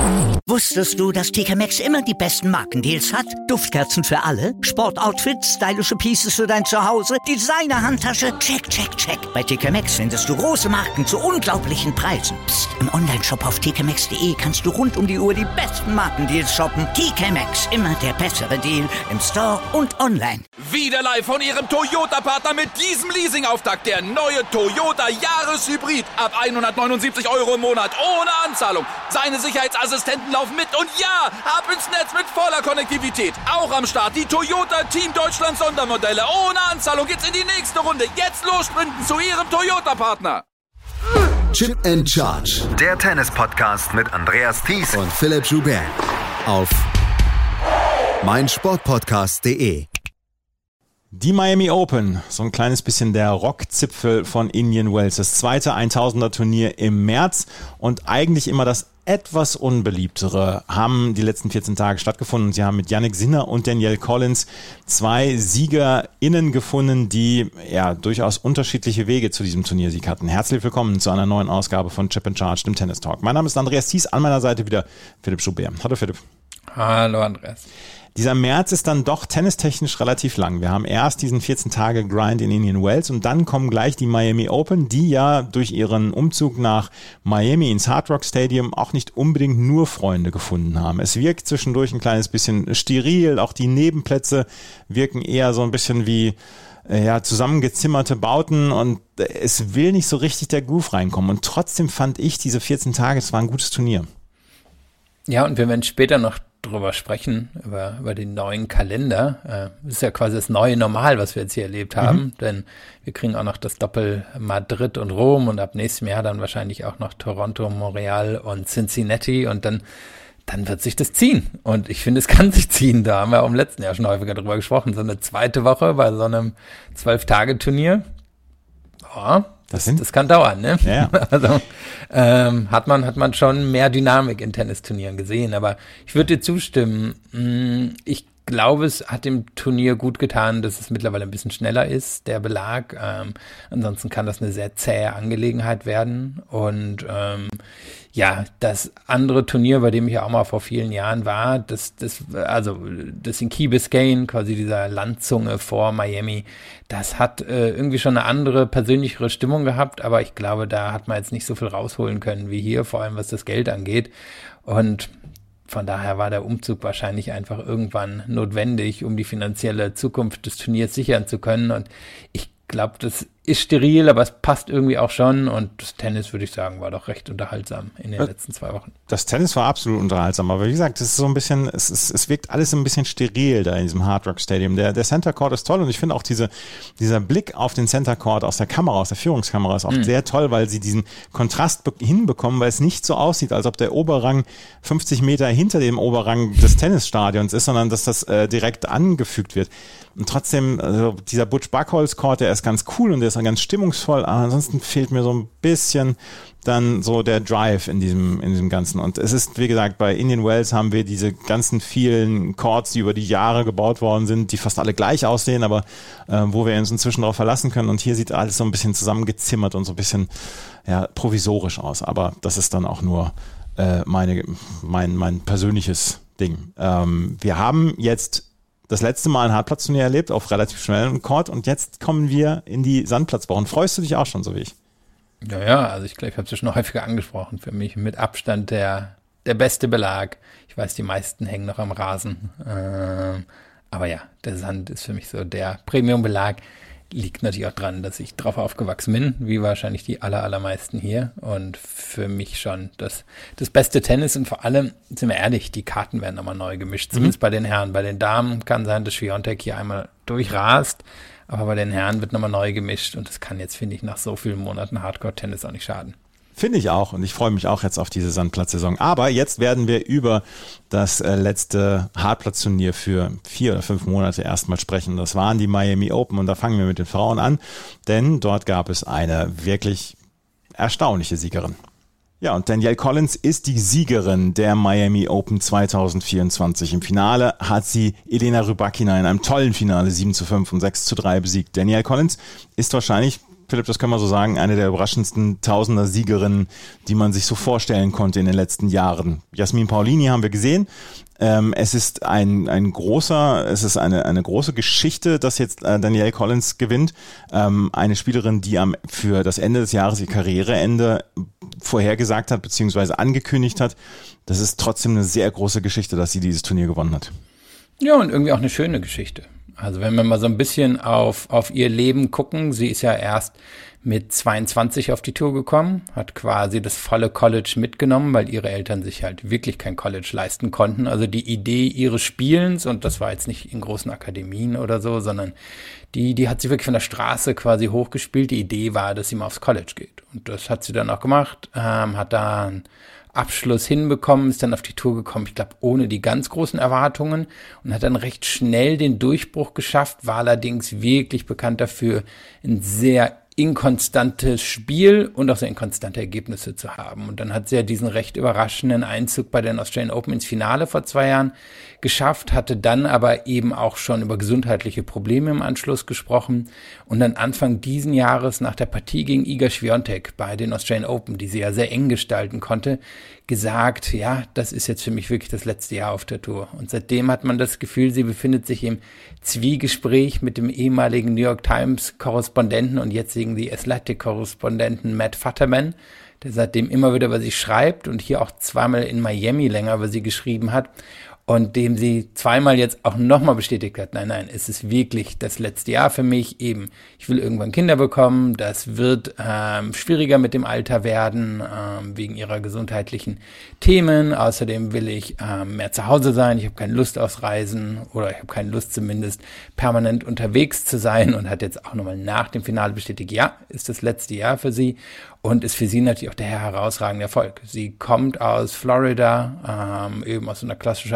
Wusstest du, dass TK Maxx immer die besten Markendeals hat? Duftkerzen für alle, Sportoutfits, stylische Pieces für dein Zuhause, Designer-Handtasche, check, check, check. Bei TK Maxx findest du große Marken zu unglaublichen Preisen. Psst. Im Onlineshop auf tkmaxx.de kannst du rund um die Uhr die besten Markendeals shoppen. TK Maxx, immer der bessere Deal im Store und online. Wieder live von Ihrem Toyota-Partner mit diesem Leasing-Auftakt. Der neue Toyota Jahreshybrid. Ab 179 € im Monat. Ohne Anzahlung. Seine Sicherheitsassistenten laufen mit. Und ja, ab ins Netz mit voller Konnektivität. Auch am Start die Toyota Team Deutschland Sondermodelle. Ohne Anzahlung geht's in die nächste Runde. Jetzt los sprinten zu Ihrem Toyota-Partner. Chip and Charge. Der Tennis-Podcast mit Andreas Thies und Philipp Joubert. Auf meinsportpodcast.de. Die Miami Open, so ein kleines bisschen der Rockzipfel von Indian Wells. Das zweite 1000er-Turnier im März und eigentlich immer das etwas unbeliebtere haben die letzten 14 Tage stattgefunden. Und sie haben mit Jannik Sinner und Danielle Collins zwei SiegerInnen gefunden, die ja durchaus unterschiedliche Wege zu diesem Turniersieg hatten. Herzlich willkommen zu einer neuen Ausgabe von Chip and Charge, dem Tennis Talk. Mein Name ist Andreas Thies, an meiner Seite wieder Philipp Joubert. Hallo Philipp. Hallo Andreas. Dieser März ist dann doch tennistechnisch relativ lang. Wir haben erst diesen 14-Tage-Grind in Indian Wells und dann kommen gleich die Miami Open, die ja durch ihren Umzug nach Miami ins Hard Rock Stadium auch nicht unbedingt nur Freunde gefunden haben. Es wirkt zwischendurch ein kleines bisschen steril, auch die Nebenplätze wirken eher so ein bisschen wie zusammengezimmerte Bauten und es will nicht so richtig der Groove reinkommen. Und trotzdem fand ich diese 14 Tage, es war ein gutes Turnier. Ja, und wir werden später noch drüber sprechen, über den neuen Kalender. Das ist ja quasi das neue Normal, was wir jetzt hier erlebt haben, denn wir kriegen auch noch das Doppel Madrid und Rom und ab nächstem Jahr dann wahrscheinlich auch noch Toronto, Montreal und Cincinnati und dann wird sich das ziehen. Und ich finde, es kann sich ziehen. Da haben wir auch im letzten Jahr schon häufiger drüber gesprochen. So eine zweite Woche bei so einem 12-Tage-Turnier. Ja, das kann dauern, ne? Ja. Also hat man schon mehr Dynamik in Tennisturnieren gesehen, aber ich würde dir zustimmen. Ich glaube, es hat dem Turnier gut getan, dass es mittlerweile ein bisschen schneller ist, der Belag. Ansonsten kann das eine sehr zähe Angelegenheit werden. Und das andere Turnier, bei dem ich ja auch mal vor vielen Jahren war, das in Key Biscayne, quasi dieser Landzunge vor Miami, das hat irgendwie schon eine andere, persönlichere Stimmung gehabt, aber ich glaube, da hat man jetzt nicht so viel rausholen können wie hier, vor allem was das Geld angeht. Und von daher war der Umzug wahrscheinlich einfach irgendwann notwendig, um die finanzielle Zukunft des Turniers sichern zu können. Und ich glaube, das ist steril, aber es passt irgendwie auch schon. Und das Tennis, würde ich sagen, war doch recht unterhaltsam in den letzten 2 Wochen. Das Tennis war absolut unterhaltsam, aber wie gesagt, es ist so ein bisschen, es wirkt alles ein bisschen steril da in diesem Hard Rock Stadium. Der Center Court ist toll und ich finde auch dieser Blick auf den Center Court aus der Kamera, aus der Führungskamera ist auch sehr toll, weil sie diesen Kontrast hinbekommen, weil es nicht so aussieht, als ob der Oberrang 50 Meter hinter dem Oberrang des Tennisstadions ist, sondern dass das direkt angefügt wird. Und trotzdem, also dieser Butch Buchholz Court, der ist ganz cool und der ist ganz stimmungsvoll, aber ansonsten fehlt mir so ein bisschen dann so der Drive in diesem Ganzen. Und es ist, wie gesagt, bei Indian Wells haben wir diese ganzen vielen Courts, die über die Jahre gebaut worden sind, die fast alle gleich aussehen, aber wo wir uns inzwischen darauf verlassen können. Und hier sieht alles so ein bisschen zusammengezimmert und so ein bisschen provisorisch aus. Aber das ist dann auch nur mein persönliches Ding. Wir haben jetzt das letzte Mal ein Hartplatzturnier erlebt, auf relativ schnellem Court und jetzt kommen wir in die Sandplatzwochen. Freust du dich auch schon so wie ich? Ja, also ich glaube, ich habe es ja schon häufiger angesprochen. Für mich mit Abstand der beste Belag. Ich weiß, die meisten hängen noch am Rasen. Aber ja, der Sand ist für mich so der Premium-Belag. Liegt natürlich auch dran, dass ich drauf aufgewachsen bin, wie wahrscheinlich die allermeisten hier. Und für mich schon das beste Tennis. Und vor allem, sind wir ehrlich, die Karten werden nochmal neu gemischt. Zumindest bei den Herren. Bei den Damen kann sein, dass Swiatek hier einmal durchrast. Aber bei den Herren wird nochmal neu gemischt. Und das kann jetzt, finde ich, nach so vielen Monaten Hardcore-Tennis auch nicht schaden. Finde ich auch und ich freue mich auch jetzt auf diese Sandplatzsaison. Aber jetzt werden wir über das letzte Hartplatzturnier für 4 oder 5 Monate erstmal sprechen. Das waren die Miami Open und da fangen wir mit den Frauen an, denn dort gab es eine wirklich erstaunliche Siegerin. Ja, und Danielle Collins ist die Siegerin der Miami Open 2024. Im Finale hat sie Elena Rybakina in einem tollen Finale 7:5 und 6:3 besiegt. Danielle Collins ist wahrscheinlich Philipp, das können wir so sagen, eine der überraschendsten Tausender-Siegerinnen, die man sich so vorstellen konnte in den letzten Jahren. Jasmin Paolini haben wir gesehen. Es ist eine große Geschichte, dass jetzt Danielle Collins gewinnt. Eine Spielerin, die für das Ende des Jahres ihr Karriereende vorhergesagt hat, beziehungsweise angekündigt hat. Das ist trotzdem eine sehr große Geschichte, dass sie dieses Turnier gewonnen hat. Ja, und irgendwie auch eine schöne Geschichte. Also wenn wir mal so ein bisschen auf ihr Leben gucken, sie ist ja erst mit 22 auf die Tour gekommen, hat quasi das volle College mitgenommen, weil ihre Eltern sich halt wirklich kein College leisten konnten. Also die Idee ihres Spielens, und das war jetzt nicht in großen Akademien oder so, sondern die hat sie wirklich von der Straße quasi hochgespielt. Die Idee war, dass sie mal aufs College geht. Und das hat sie dann auch gemacht, hat da einen Abschluss hinbekommen, ist dann auf die Tour gekommen, ich glaube, ohne die ganz großen Erwartungen und hat dann recht schnell den Durchbruch geschafft, war allerdings wirklich bekannt dafür, ein sehr inkonstantes Spiel und auch sehr inkonstante Ergebnisse zu haben. Und dann hat sie ja diesen recht überraschenden Einzug bei den Australian Open ins Finale vor 2 Jahren geschafft, hatte dann aber eben auch schon über gesundheitliche Probleme im Anschluss gesprochen und dann Anfang diesen Jahres nach der Partie gegen Iga Swiatek bei den Australian Open, die sie ja sehr eng gestalten konnte, gesagt, ja, das ist jetzt für mich wirklich das letzte Jahr auf der Tour. Und seitdem hat man das Gefühl, sie befindet sich im Zwiegespräch mit dem ehemaligen New York Times Korrespondenten und jetzigen The Athletic Korrespondenten Matt Futterman, der seitdem immer wieder über sie schreibt und hier auch zweimal in Miami länger über sie geschrieben hat. Und dem sie zweimal jetzt auch nochmal bestätigt hat, nein, es ist wirklich das letzte Jahr für mich, eben, ich will irgendwann Kinder bekommen, das wird schwieriger mit dem Alter werden, wegen ihrer gesundheitlichen Themen, außerdem will ich mehr zu Hause sein, ich habe keine Lust aufs Reisen oder ich habe keine Lust zumindest permanent unterwegs zu sein und hat jetzt auch nochmal nach dem Finale bestätigt, ja, ist das letzte Jahr für sie. Und ist für sie natürlich auch der herausragende Erfolg. Sie kommt aus Florida, eben aus einer klassischen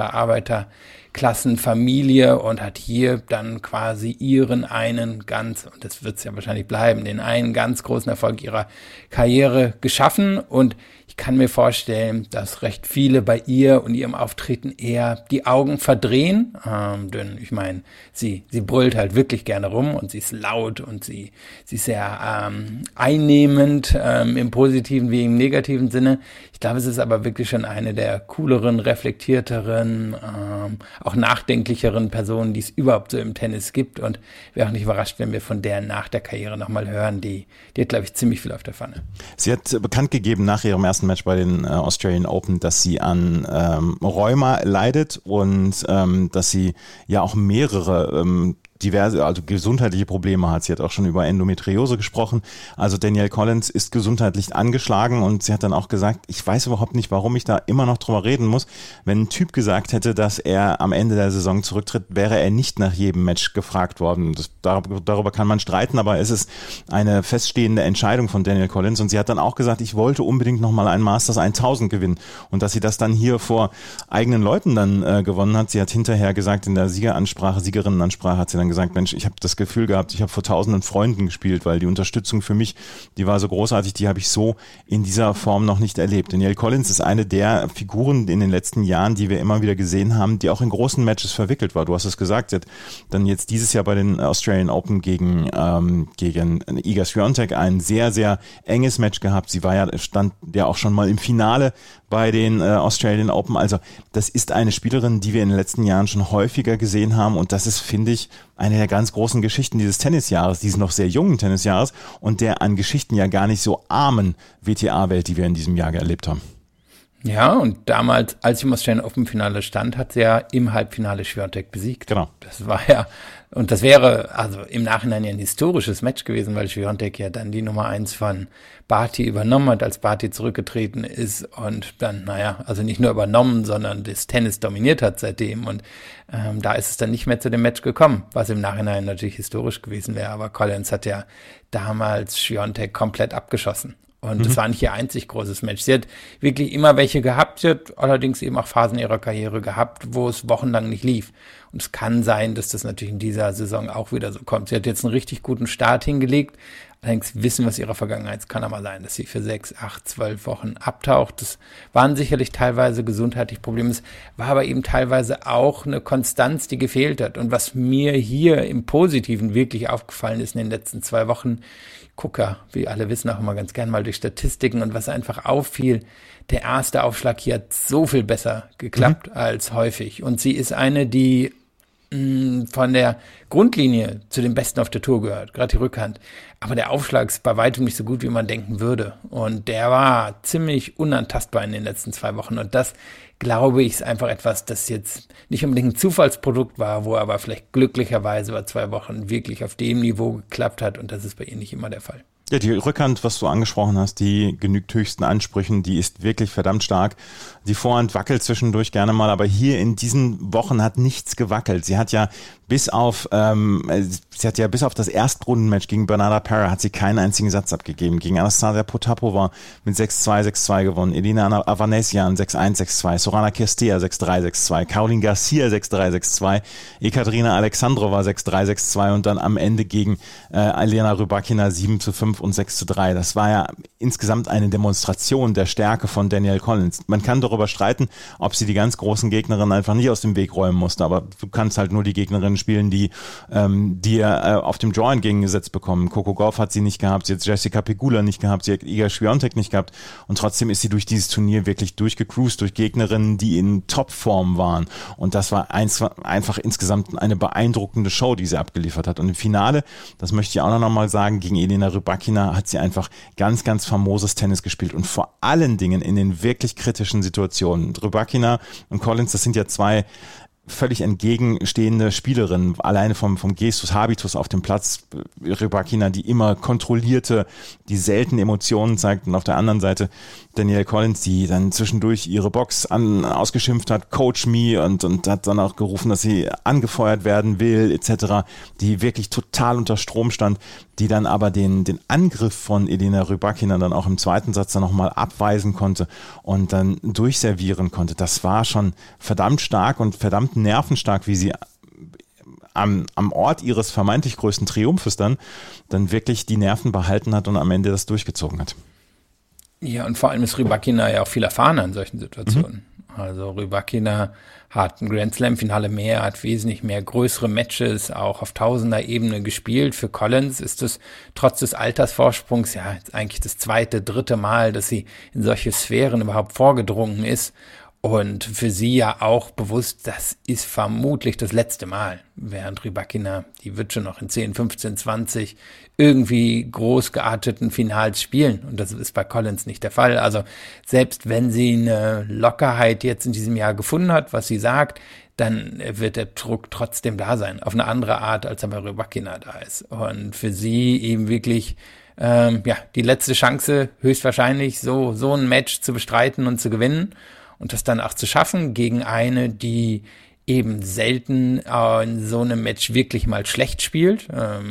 Arbeiterklassenfamilie und hat hier dann quasi ihren einen ganz, und das wird es ja wahrscheinlich bleiben, den einen ganz großen Erfolg ihrer Karriere geschaffen. Und ich kann mir vorstellen, dass recht viele bei ihr und ihrem Auftreten eher die Augen verdrehen, denn ich meine, sie brüllt halt wirklich gerne rum und sie ist laut und sie ist sehr einnehmend, im positiven wie im negativen Sinne. Ich glaube, es ist aber wirklich schon eine der cooleren, reflektierteren, auch nachdenklicheren Personen, die es überhaupt so im Tennis gibt, und wäre auch nicht überrascht, wenn wir von der nach der Karriere nochmal hören. Die hat, glaube ich, ziemlich viel auf der Pfanne. Sie hat bekannt gegeben nach ihrem ersten Match bei den Australian Open, dass sie an Rheuma leidet und dass sie ja auch mehrere diverse, also gesundheitliche Probleme hat. Sie hat auch schon über Endometriose gesprochen. Also Danielle Collins ist gesundheitlich angeschlagen und sie hat dann auch gesagt, ich weiß überhaupt nicht, warum ich da immer noch drüber reden muss. Wenn ein Typ gesagt hätte, dass er am Ende der Saison zurücktritt, wäre er nicht nach jedem Match gefragt worden. Darüber kann man streiten, aber es ist eine feststehende Entscheidung von Danielle Collins und sie hat dann auch gesagt, ich wollte unbedingt nochmal ein Masters 1000 gewinnen und dass sie das dann hier vor eigenen Leuten dann gewonnen hat. Sie hat hinterher gesagt, in der Siegerinnenansprache hat sie dann gesagt, Mensch, ich habe das Gefühl gehabt, ich habe vor tausenden Freunden gespielt, weil die Unterstützung für mich, die war so großartig, die habe ich so in dieser Form noch nicht erlebt. Danielle Collins ist eine der Figuren in den letzten Jahren, die wir immer wieder gesehen haben, die auch in großen Matches verwickelt war. Du hast es gesagt, sie hat dann jetzt dieses Jahr bei den Australian Open gegen Iga Swiatek ein sehr, sehr enges Match gehabt. Sie stand ja auch schon mal im Finale bei den Australian Open. Also das ist eine Spielerin, die wir in den letzten Jahren schon häufiger gesehen haben und das ist, finde ich, eine der ganz großen Geschichten dieses Tennisjahres, dieses noch sehr jungen Tennisjahres und der an Geschichten ja gar nicht so armen WTA-Welt, die wir in diesem Jahr erlebt haben. Ja, und damals, als sie im Australian Open Finale stand, hat sie ja im Halbfinale Swiatek besiegt. Genau. Das war ja, und das wäre also im Nachhinein ja ein historisches Match gewesen, weil Swiatek ja dann die Nummer 1 von Barty übernommen hat, als Barty zurückgetreten ist und dann, also nicht nur übernommen, sondern das Tennis dominiert hat seitdem und da ist es dann nicht mehr zu dem Match gekommen, was im Nachhinein natürlich historisch gewesen wäre, aber Collins hat ja damals Swiatek komplett abgeschossen. Und das war nicht ihr einzig großes Match. Sie hat wirklich immer welche gehabt. Sie hat allerdings eben auch Phasen ihrer Karriere gehabt, wo es wochenlang nicht lief. Und es kann sein, dass das natürlich in dieser Saison auch wieder so kommt. Sie hat jetzt einen richtig guten Start hingelegt, Allerdings wissen wir aus ihrer Vergangenheit, es kann aber sein, dass sie für 6, 8, 12 Wochen abtaucht. Das waren sicherlich teilweise gesundheitliche Probleme. Es war aber eben teilweise auch eine Konstanz, die gefehlt hat. Und was mir hier im Positiven wirklich aufgefallen ist in den letzten 2 Wochen, ich gucke ja, wie alle wissen, auch immer ganz gern mal durch Statistiken, und was einfach auffiel, der erste Aufschlag hier hat so viel besser geklappt als häufig. Und sie ist eine, die von der Grundlinie zu den Besten auf der Tour gehört, gerade die Rückhand. Aber der Aufschlag ist bei weitem nicht so gut, wie man denken würde. Und der war ziemlich unantastbar in den letzten 2 Wochen. Und das, glaube ich, ist einfach etwas, das jetzt nicht unbedingt ein Zufallsprodukt war, wo aber vielleicht glücklicherweise über 2 Wochen wirklich auf dem Niveau geklappt hat. Und das ist bei ihr nicht immer der Fall. Ja, die Rückhand, was du angesprochen hast, die genügt höchsten Ansprüchen, die ist wirklich verdammt stark. Die Vorhand wackelt zwischendurch gerne mal, aber hier in diesen Wochen hat nichts gewackelt. Sie hat ja bis auf das Erstrundenmatch gegen Bernarda Pera hat sie keinen einzigen Satz abgegeben. Gegen Anastasia Potapova mit 6-2, 6-2 gewonnen. Elina Avanesian 6-1, 6-2. Sorana Cirstea 6-3, 6-2. Caroline Garcia 6-3, 6-2. Ekaterina Alexandrova 6-3, 6-2 und dann am Ende gegen Elena Rybakina 7-5 und 6-3. Das war ja insgesamt eine Demonstration der Stärke von Danielle Collins. Man kann darüber streiten, ob sie die ganz großen Gegnerinnen einfach nicht aus dem Weg räumen musste, aber du kannst halt nur die Gegnerinnen spielen, die auf dem Draw entgegengesetzt bekommen. Coco Gauff hat sie nicht gehabt, sie hat Jessica Pegula nicht gehabt, sie hat Iga Swiatek nicht gehabt und trotzdem ist sie durch dieses Turnier wirklich durchgecruised, durch Gegnerinnen, die in Topform waren und das war einfach insgesamt eine beeindruckende Show, die sie abgeliefert hat. Und im Finale, das möchte ich auch noch mal sagen, gegen Elena Rybakina hat sie einfach ganz, ganz famoses Tennis gespielt und vor allen Dingen in den wirklich kritischen Situationen. Rybakina und Collins, das sind ja 2 völlig entgegenstehende Spielerin, alleine vom Gestus, Habitus auf dem Platz. Rybakina, die immer kontrollierte, die selten Emotionen zeigt und auf der anderen Seite Danielle Collins, die dann zwischendurch ihre Box ausgeschimpft hat, Coach me und hat dann auch gerufen, dass sie angefeuert werden will etc., die wirklich total unter Strom stand, die dann aber den Angriff von Elena Rybakina dann auch im zweiten Satz dann nochmal abweisen konnte und dann durchservieren konnte. Das war schon verdammt stark und verdammt nervenstark, wie sie am Ort ihres vermeintlich größten Triumphes dann wirklich die Nerven behalten hat und am Ende das durchgezogen hat. Ja, und vor allem ist Rybakina ja auch viel erfahrener in solchen Situationen. Also Rybakina hat ein Grand Slam-Finale mehr, hat wesentlich mehr größere Matches, auch auf Tausender-Ebene gespielt. Für Collins ist es trotz des Altersvorsprungs ja jetzt eigentlich das 2., 3. Mal, dass sie in solche Sphären überhaupt vorgedrungen ist. Und für sie ja auch bewusst, das ist vermutlich das letzte Mal, während Rybakina, die wird schon noch in 10, 15, 20 irgendwie groß gearteten Finals spielen. Und das ist bei Collins nicht der Fall. Also selbst wenn sie eine Lockerheit jetzt in diesem Jahr gefunden hat, was sie sagt, dann wird der Druck trotzdem da sein. Auf eine andere Art, als er bei Rybakina da ist. Und für sie eben wirklich die letzte Chance, höchstwahrscheinlich so ein Match zu bestreiten und zu gewinnen. Und das dann auch zu schaffen gegen eine, die eben selten in so einem Match wirklich mal schlecht spielt.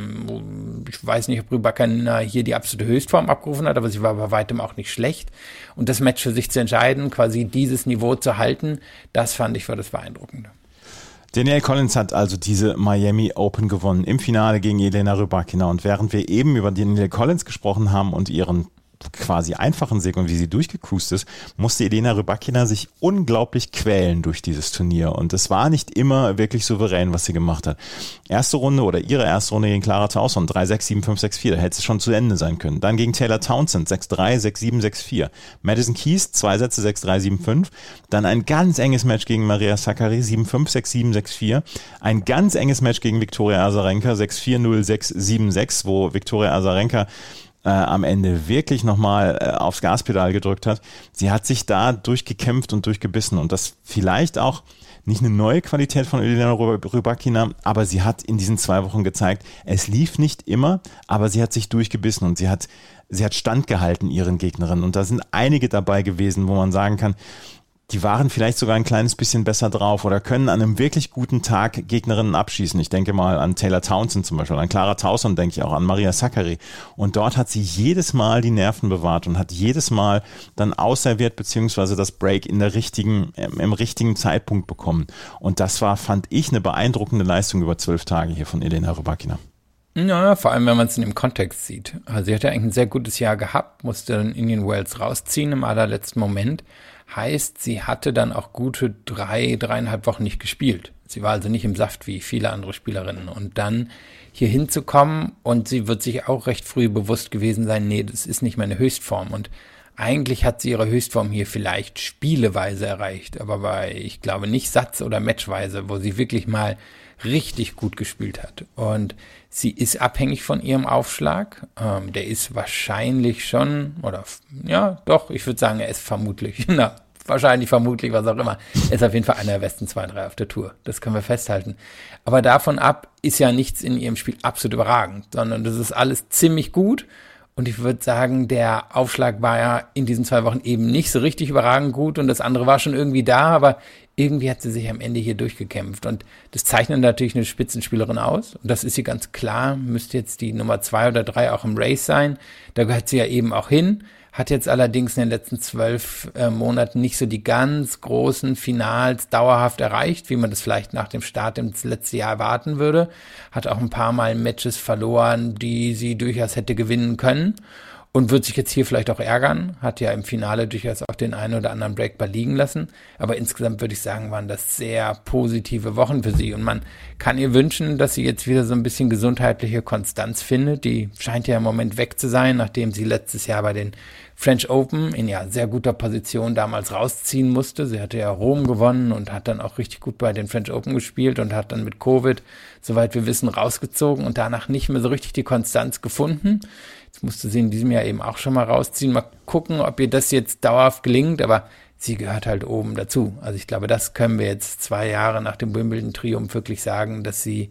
Ich weiß nicht, ob Rybakina hier die absolute Höchstform abgerufen hat, aber sie war bei weitem auch nicht schlecht. Und das Match für sich zu entscheiden, quasi dieses Niveau zu halten, das fand ich war das Beeindruckende. Danielle Collins hat also diese Miami Open gewonnen im Finale gegen Elena Rybakina. Und während wir eben über Danielle Collins gesprochen haben und ihren quasi einfachen Sieg und wie sie durchgecruised ist, musste Elena Rybakina sich unglaublich quälen durch dieses Turnier und es war nicht immer wirklich souverän, was sie gemacht hat. Ihre erste Runde gegen Clara Tauson, 3-6, 7-5, 6-4, da hätte es schon zu Ende sein können. Dann gegen Taylor Townsend, 6-3, 6-7, 6-4. Madison Keys, 2 Sätze, 6-3, 7-5. Dann ein ganz enges Match gegen Maria Sakkari, 7-5, 6-7, 6-4. Ein ganz enges Match gegen Viktoria Azarenka, 6-4, 0-6, 7-6, wo Viktoria Azarenka am Ende wirklich nochmal aufs Gaspedal gedrückt hat. Sie hat sich da durchgekämpft und durchgebissen und das vielleicht auch nicht eine neue Qualität von Elena Rybakina, aber sie hat in diesen 2 Wochen gezeigt, es lief nicht immer, aber sie hat sich durchgebissen und sie hat standgehalten ihren Gegnerinnen und da sind einige dabei gewesen, wo man sagen kann, die waren vielleicht sogar ein kleines bisschen besser drauf oder können an einem wirklich guten Tag Gegnerinnen abschießen. Ich denke mal an Taylor Townsend zum Beispiel, an Clara Tauson denke ich auch, an Maria Sakkari. Und dort hat sie jedes Mal die Nerven bewahrt und hat jedes Mal dann ausserviert beziehungsweise das Break im richtigen Zeitpunkt bekommen. Und das war, fand ich, eine beeindruckende Leistung über 12 Tage hier von Elena Rybakina. Ja, vor allem, wenn man es in dem Kontext sieht. Also sie hat ja eigentlich ein sehr gutes Jahr gehabt, musste dann Indian Wells rausziehen im allerletzten Moment. Heißt, sie hatte dann auch gute 3,5 Wochen nicht gespielt. Sie war also nicht im Saft wie viele andere Spielerinnen. Und dann hier hinzukommen und sie wird sich auch recht früh bewusst gewesen sein, nee, das ist nicht meine Höchstform. Und eigentlich hat sie ihre Höchstform hier vielleicht spieleweise erreicht, aber ich glaube nicht Satz- oder Matchweise, wo sie wirklich mal richtig gut gespielt hat. Und sie ist abhängig von ihrem Aufschlag. Der ist wahrscheinlich schon, oder ja, doch, ich würde sagen, er ist vermutlich, vermutlich, was auch immer. Er ist auf jeden Fall einer der besten 2-3 auf der Tour. Das können wir festhalten. Aber davon ab ist ja nichts in ihrem Spiel absolut überragend, sondern das ist alles ziemlich gut. Und ich würde sagen, der Aufschlag war ja in diesen 2 Wochen eben nicht so richtig überragend gut und das andere war schon irgendwie da, aber irgendwie hat sie sich am Ende hier durchgekämpft. Und das zeichnet natürlich eine Spitzenspielerin aus. Und das ist sie ganz klar, müsste jetzt die Nummer 2 oder 3 auch im Race sein. Da gehört sie ja eben auch hin. Hat jetzt allerdings in den letzten 12 Monaten nicht so die ganz großen Finals dauerhaft erreicht, wie man das vielleicht nach dem Start ins letzte Jahr erwarten würde. Hat auch ein paar Mal Matches verloren, die sie durchaus hätte gewinnen können. Und wird sich jetzt hier vielleicht auch ärgern. Hat ja im Finale durchaus auch den einen oder anderen Breakball liegen lassen. Aber insgesamt würde ich sagen, waren das sehr positive Wochen für sie. Und man kann ihr wünschen, dass sie jetzt wieder so ein bisschen gesundheitliche Konstanz findet. Die scheint ja im Moment weg zu sein, nachdem sie letztes Jahr bei den French Open in ja sehr guter Position damals rausziehen musste. Sie hatte ja Rom gewonnen und hat dann auch richtig gut bei den French Open gespielt und hat dann mit Covid, soweit wir wissen, rausgezogen und danach nicht mehr so richtig die Konstanz gefunden. Jetzt musste sie in diesem Jahr eben auch schon mal rausziehen. Mal gucken, ob ihr das jetzt dauerhaft gelingt, aber sie gehört halt oben dazu. Also ich glaube, das können wir jetzt 2 Jahre nach dem Wimbledon-Triumph wirklich sagen, dass sie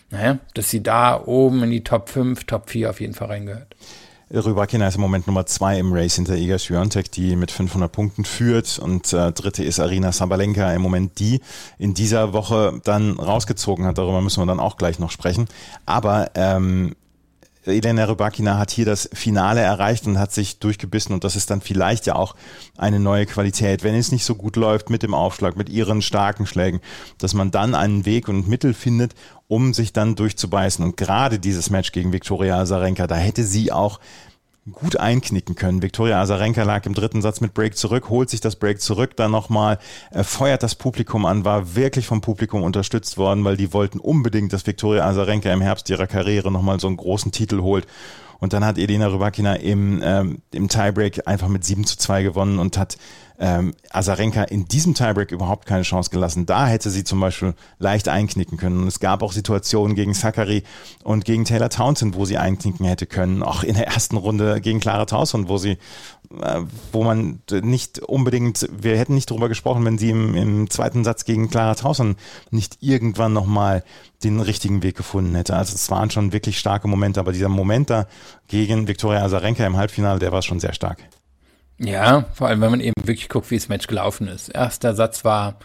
da oben in die Top 5, Top 4 auf jeden Fall reingehört. Rybakina ist im Moment Nummer 2 im Race hinter Iga Swiatek, die mit 500 Punkten führt, und dritte ist Aryna Sabalenka im Moment, die in dieser Woche dann rausgezogen hat. Darüber müssen wir dann auch gleich noch sprechen. Aber Elena Rybakina hat hier das Finale erreicht und hat sich durchgebissen, und das ist dann vielleicht ja auch eine neue Qualität, wenn es nicht so gut läuft mit dem Aufschlag, mit ihren starken Schlägen, dass man dann einen Weg und Mittel findet, um sich dann durchzubeißen. Und gerade dieses Match gegen Viktoria Azarenka, da hätte sie auch gut einknicken können. Viktoria Azarenka lag im 3. Satz mit Break zurück, holt sich das Break zurück, dann nochmal, feuert das Publikum an, war wirklich vom Publikum unterstützt worden, weil die wollten unbedingt, dass Viktoria Azarenka im Herbst ihrer Karriere nochmal so einen großen Titel holt. Und dann hat Elena Rybakina im Tiebreak einfach mit 7:2 gewonnen und hat Azarenka in diesem Tiebreak überhaupt keine Chance gelassen. Da hätte sie zum Beispiel leicht einknicken können. Und es gab auch Situationen gegen Sakkari und gegen Taylor Townsend, wo sie einknicken hätte können. Auch in der ersten Runde gegen Clara Tauson, wo man nicht unbedingt, wir hätten nicht darüber gesprochen, wenn sie im 2. Satz gegen Clara Tauson nicht irgendwann nochmal den richtigen Weg gefunden hätte. Also es waren schon wirklich starke Momente, aber dieser Moment da gegen Viktoria Azarenka im Halbfinale, der war schon sehr stark. Ja, vor allem, wenn man eben wirklich guckt, wie das Match gelaufen ist. Erster Satz war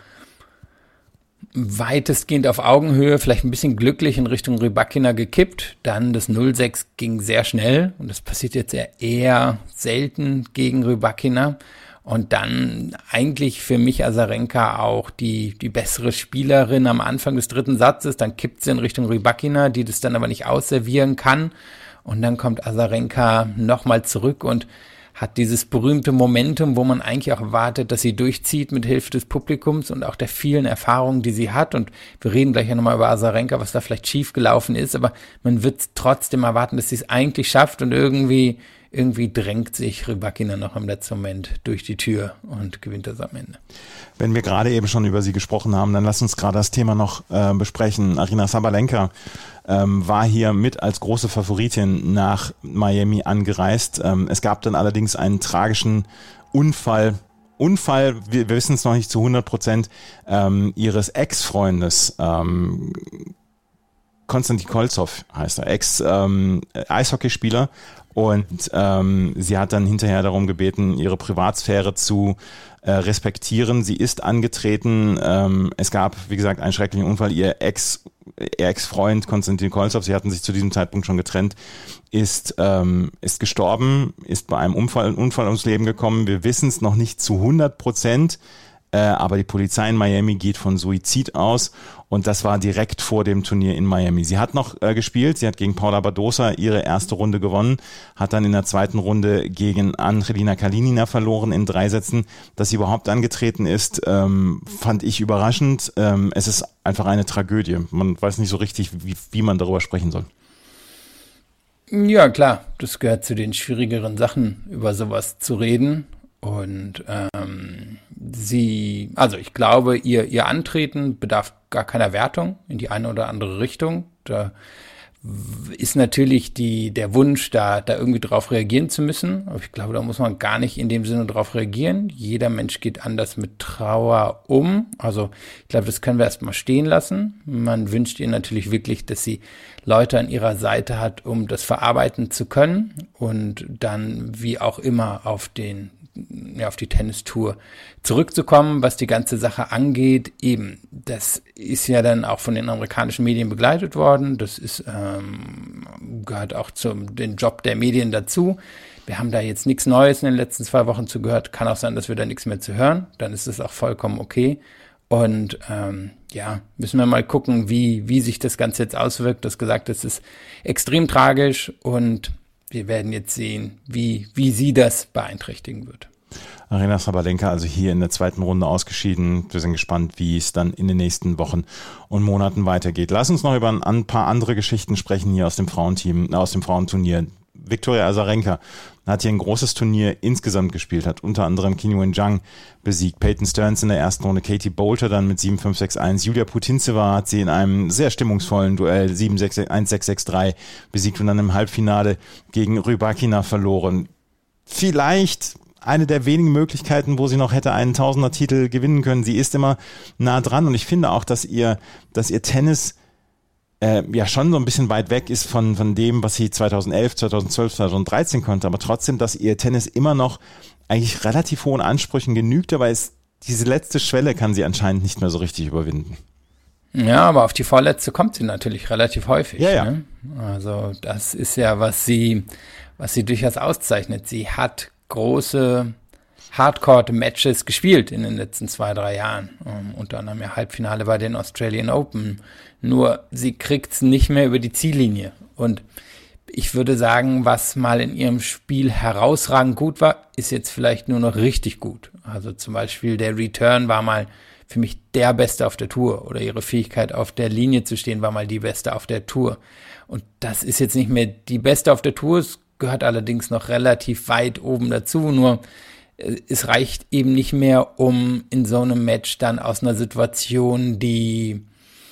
weitestgehend auf Augenhöhe, vielleicht ein bisschen glücklich in Richtung Rybakina gekippt. Dann das 0-6 ging sehr schnell und das passiert jetzt eher selten gegen Rybakina. Und dann eigentlich für mich Azarenka auch die bessere Spielerin am Anfang des 3. Satzes. Dann kippt sie in Richtung Rybakina, die das dann aber nicht ausservieren kann. Und dann kommt Azarenka nochmal zurück und hat dieses berühmte Momentum, wo man eigentlich auch erwartet, dass sie durchzieht mit Hilfe des Publikums und auch der vielen Erfahrungen, die sie hat. Und wir reden gleich ja nochmal über Azarenka, was da vielleicht schief gelaufen ist, aber man wird trotzdem erwarten, dass sie es eigentlich schafft, und irgendwie drängt sich Rybakina noch im letzten Moment durch die Tür und gewinnt das am Ende. Wenn wir gerade eben schon über sie gesprochen haben, dann lass uns gerade das Thema noch besprechen. Aryna Sabalenka war hier mit als große Favoritin nach Miami angereist. Es gab dann allerdings einen tragischen Unfall, wir wissen es noch nicht zu 100%, ihres Ex-Freundes, Konstantin Kolzow heißt er, Ex-Eishockeyspieler. Und sie hat dann hinterher darum gebeten, ihre Privatsphäre zu respektieren. Sie ist angetreten. Es gab, wie gesagt, einen schrecklichen Unfall. Ihr Ex-Freund Konstantin Kolzow, sie hatten sich zu diesem Zeitpunkt schon getrennt, ist gestorben, ist bei einem Unfall ums Leben gekommen. Wir wissen es noch nicht zu 100%. aber die Polizei in Miami geht von Suizid aus und das war direkt vor dem Turnier in Miami. Sie hat noch gespielt, sie hat gegen Paula Badosa ihre erste Runde gewonnen, hat dann in der zweiten Runde gegen Angelina Kalinina verloren in 3 Sätzen. Dass sie überhaupt angetreten ist, fand ich überraschend. Es ist einfach eine Tragödie. Man weiß nicht so richtig, wie man darüber sprechen soll. Ja, klar, das gehört zu den schwierigeren Sachen, über sowas zu reden. Und ich glaube, ihr Antreten bedarf gar keiner Wertung in die eine oder andere Richtung. Da ist natürlich der Wunsch, da irgendwie drauf reagieren zu müssen. Aber ich glaube, da muss man gar nicht in dem Sinne drauf reagieren. Jeder Mensch geht anders mit Trauer um. Also ich glaube, das können wir erstmal stehen lassen. Man wünscht ihr natürlich wirklich, dass sie Leute an ihrer Seite hat, um das verarbeiten zu können und dann wie auch immer auf die Tennistour zurückzukommen, was die ganze Sache angeht. Eben, das ist ja dann auch von den amerikanischen Medien begleitet worden. Das ist gehört auch zum den Job der Medien dazu. Wir haben da jetzt nichts Neues in den letzten 2 Wochen zu gehört. Kann auch sein, dass wir da nichts mehr zu hören. Dann ist es auch vollkommen okay. Und müssen wir mal gucken, wie sich das Ganze jetzt auswirkt. Das gesagt, es ist extrem tragisch und wir werden jetzt sehen, wie sie das beeinträchtigen wird. Aryna Sabalenka also hier in der zweiten Runde ausgeschieden. Wir sind gespannt, wie es dann in den nächsten Wochen und Monaten weitergeht. Lass uns noch über ein paar andere Geschichten sprechen hier aus dem Frauenturnier. Viktoria Azarenka hat hier ein großes Turnier insgesamt gespielt, hat unter anderem Qinwen Zhang besiegt, Peyton Stearns in der ersten Runde, Katie Boulter dann mit 7-5-6-1, Julia Putintseva hat sie in einem sehr stimmungsvollen Duell 7-6-1-6-6-3 besiegt und dann im Halbfinale gegen Rybakina verloren. Vielleicht eine der wenigen Möglichkeiten, wo sie noch hätte einen Tausender-Titel gewinnen können. Sie ist immer nah dran und ich finde auch, dass ihr Tennis schon so ein bisschen weit weg ist von dem, was sie 2011, 2012, 2013 konnte, aber trotzdem, dass ihr Tennis immer noch eigentlich relativ hohen Ansprüchen genügt, aber diese letzte Schwelle kann sie anscheinend nicht mehr so richtig überwinden. Ja, aber auf die vorletzte kommt sie natürlich relativ häufig. Ja. Ne? Also das ist ja, was sie durchaus auszeichnet. Sie hat große Hardcore-Matches gespielt in den letzten 2-3 Jahren. Unter anderem ja Halbfinale bei den Australian Open. Nur sie kriegt's nicht mehr über die Ziellinie. Und ich würde sagen, was mal in ihrem Spiel herausragend gut war, ist jetzt vielleicht nur noch richtig gut. Also zum Beispiel der Return war mal für mich der Beste auf der Tour. Oder ihre Fähigkeit auf der Linie zu stehen war mal die Beste auf der Tour. Und das ist jetzt nicht mehr die Beste auf der Tour. Es gehört allerdings noch relativ weit oben dazu. Nur es reicht eben nicht mehr, um in so einem Match dann aus einer Situation, die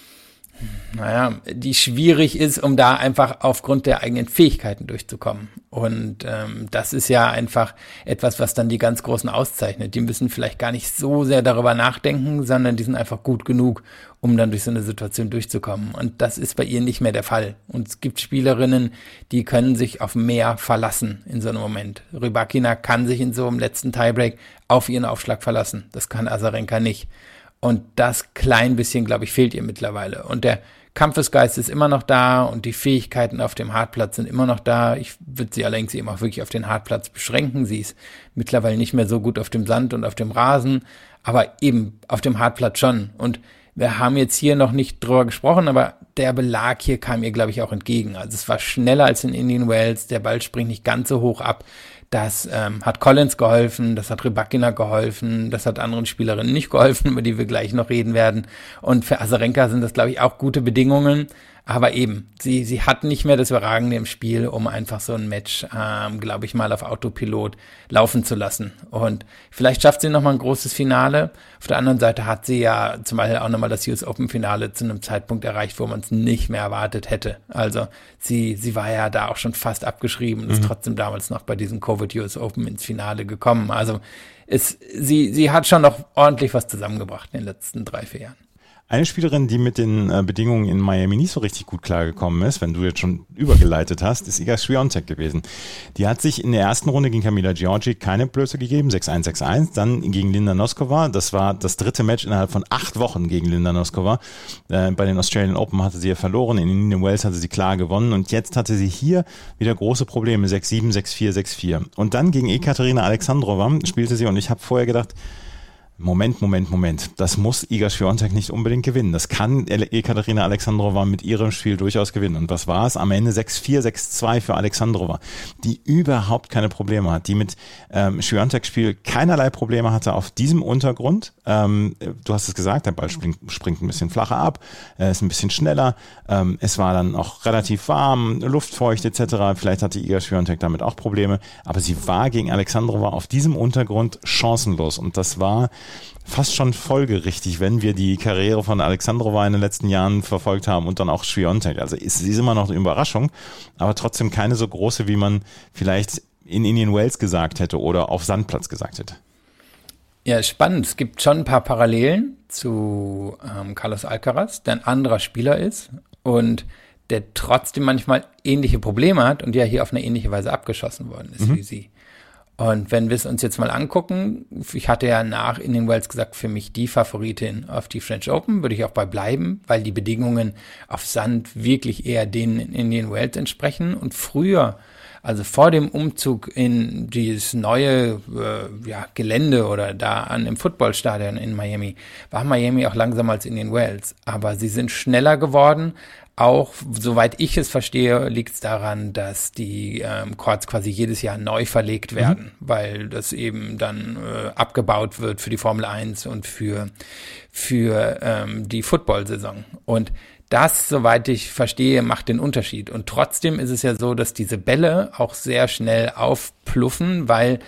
schwierig ist, um da einfach aufgrund der eigenen Fähigkeiten durchzukommen. Und das ist ja einfach etwas, was dann die ganz Großen auszeichnet. Die müssen vielleicht gar nicht so sehr darüber nachdenken, sondern die sind einfach gut genug, um dann durch so eine Situation durchzukommen. Und das ist bei ihr nicht mehr der Fall. Und es gibt Spielerinnen, die können sich auf mehr verlassen in so einem Moment. Rybakina kann sich in so einem letzten Tiebreak auf ihren Aufschlag verlassen. Das kann Azarenka nicht. Und das klein bisschen, glaube ich, fehlt ihr mittlerweile. Und der Kampfesgeist ist immer noch da und die Fähigkeiten auf dem Hartplatz sind immer noch da. Ich würde sie allerdings eben auch wirklich auf den Hartplatz beschränken. Sie ist mittlerweile nicht mehr so gut auf dem Sand und auf dem Rasen, aber eben auf dem Hartplatz schon. Und wir haben jetzt hier noch nicht drüber gesprochen, aber der Belag hier kam ihr, glaube ich, auch entgegen. Also es war schneller als in Indian Wells, der Ball springt nicht ganz so hoch ab. Das hat Collins geholfen, das hat Rybakina geholfen, das hat anderen Spielerinnen nicht geholfen, über die wir gleich noch reden werden. Und für Azarenka sind das, glaube ich, auch gute Bedingungen. Aber eben, sie hat nicht mehr das Überragende im Spiel, um einfach so ein Match, glaube ich, mal auf Autopilot laufen zu lassen. Und vielleicht schafft sie nochmal ein großes Finale. Auf der anderen Seite hat sie ja zum Beispiel auch nochmal das US Open Finale zu einem Zeitpunkt erreicht, wo man es nicht mehr erwartet hätte. Also sie war ja da auch schon fast abgeschrieben und ist trotzdem damals noch bei diesem Covid US Open ins Finale gekommen. Also sie hat schon noch ordentlich was zusammengebracht in den letzten 3-4 Jahren. Eine Spielerin, die mit den Bedingungen in Miami nicht so richtig gut klargekommen ist, wenn du jetzt schon übergeleitet hast, ist Iga Swiatek gewesen. Die hat sich in der ersten Runde gegen Camila Giorgi keine Blöße gegeben, 6-1, 6-1, dann gegen Linda Noskova. Das war das dritte Match innerhalb von 8 Wochen gegen Linda Noskova. Bei den Australian Open hatte sie ja verloren, in Indian Wells hatte sie klar gewonnen und jetzt hatte sie hier wieder große Probleme, 6-7, 6-4, 6-4. Und dann gegen Ekaterina Alexandrova spielte sie und ich habe vorher gedacht, Moment. Das muss Iga Swiatek nicht unbedingt gewinnen. Das kann Ekaterina Alexandrova mit ihrem Spiel durchaus gewinnen. Und was war es? Am Ende 6-4, 6-2 für Alexandrova, die überhaupt keine Probleme hat, die mit Swiatek-Spiel keinerlei Probleme hatte auf diesem Untergrund. Du hast es gesagt, der Ball springt ein bisschen flacher ab, ist ein bisschen schneller. Es war dann auch relativ warm, luftfeucht etc. Vielleicht hatte Iga Swiatek damit auch Probleme. Aber sie war gegen Alexandrova auf diesem Untergrund chancenlos. Und das war fast schon folgerichtig, wenn wir die Karriere von Alexandrova in den letzten Jahren verfolgt haben und dann auch Swiatek. Also sie ist immer noch eine Überraschung, aber trotzdem keine so große, wie man vielleicht in Indian Wells gesagt hätte oder auf Sandplatz gesagt hätte. Ja, spannend. Es gibt schon ein paar Parallelen zu Carlos Alcaraz, der ein anderer Spieler ist und der trotzdem manchmal ähnliche Probleme hat und ja hier auf eine ähnliche Weise abgeschossen worden ist wie sie. Und wenn wir es uns jetzt mal angucken, ich hatte ja nach Indian Wells gesagt, für mich die Favoritin auf die French Open, würde ich auch bei bleiben, weil die Bedingungen auf Sand wirklich eher denen in Indian Wells entsprechen. Und früher, also vor dem Umzug in dieses neue Gelände oder da an dem Footballstadion in Miami, war Miami auch langsamer als Indian Wells. Aber sie sind schneller geworden. Auch, soweit ich es verstehe, liegt es daran, dass die Courts quasi jedes Jahr neu verlegt werden, weil das eben dann abgebaut wird für die Formel 1 und für die Football-Saison. Und das, soweit ich verstehe, macht den Unterschied. Und trotzdem ist es ja so, dass diese Bälle auch sehr schnell aufpluffen, weil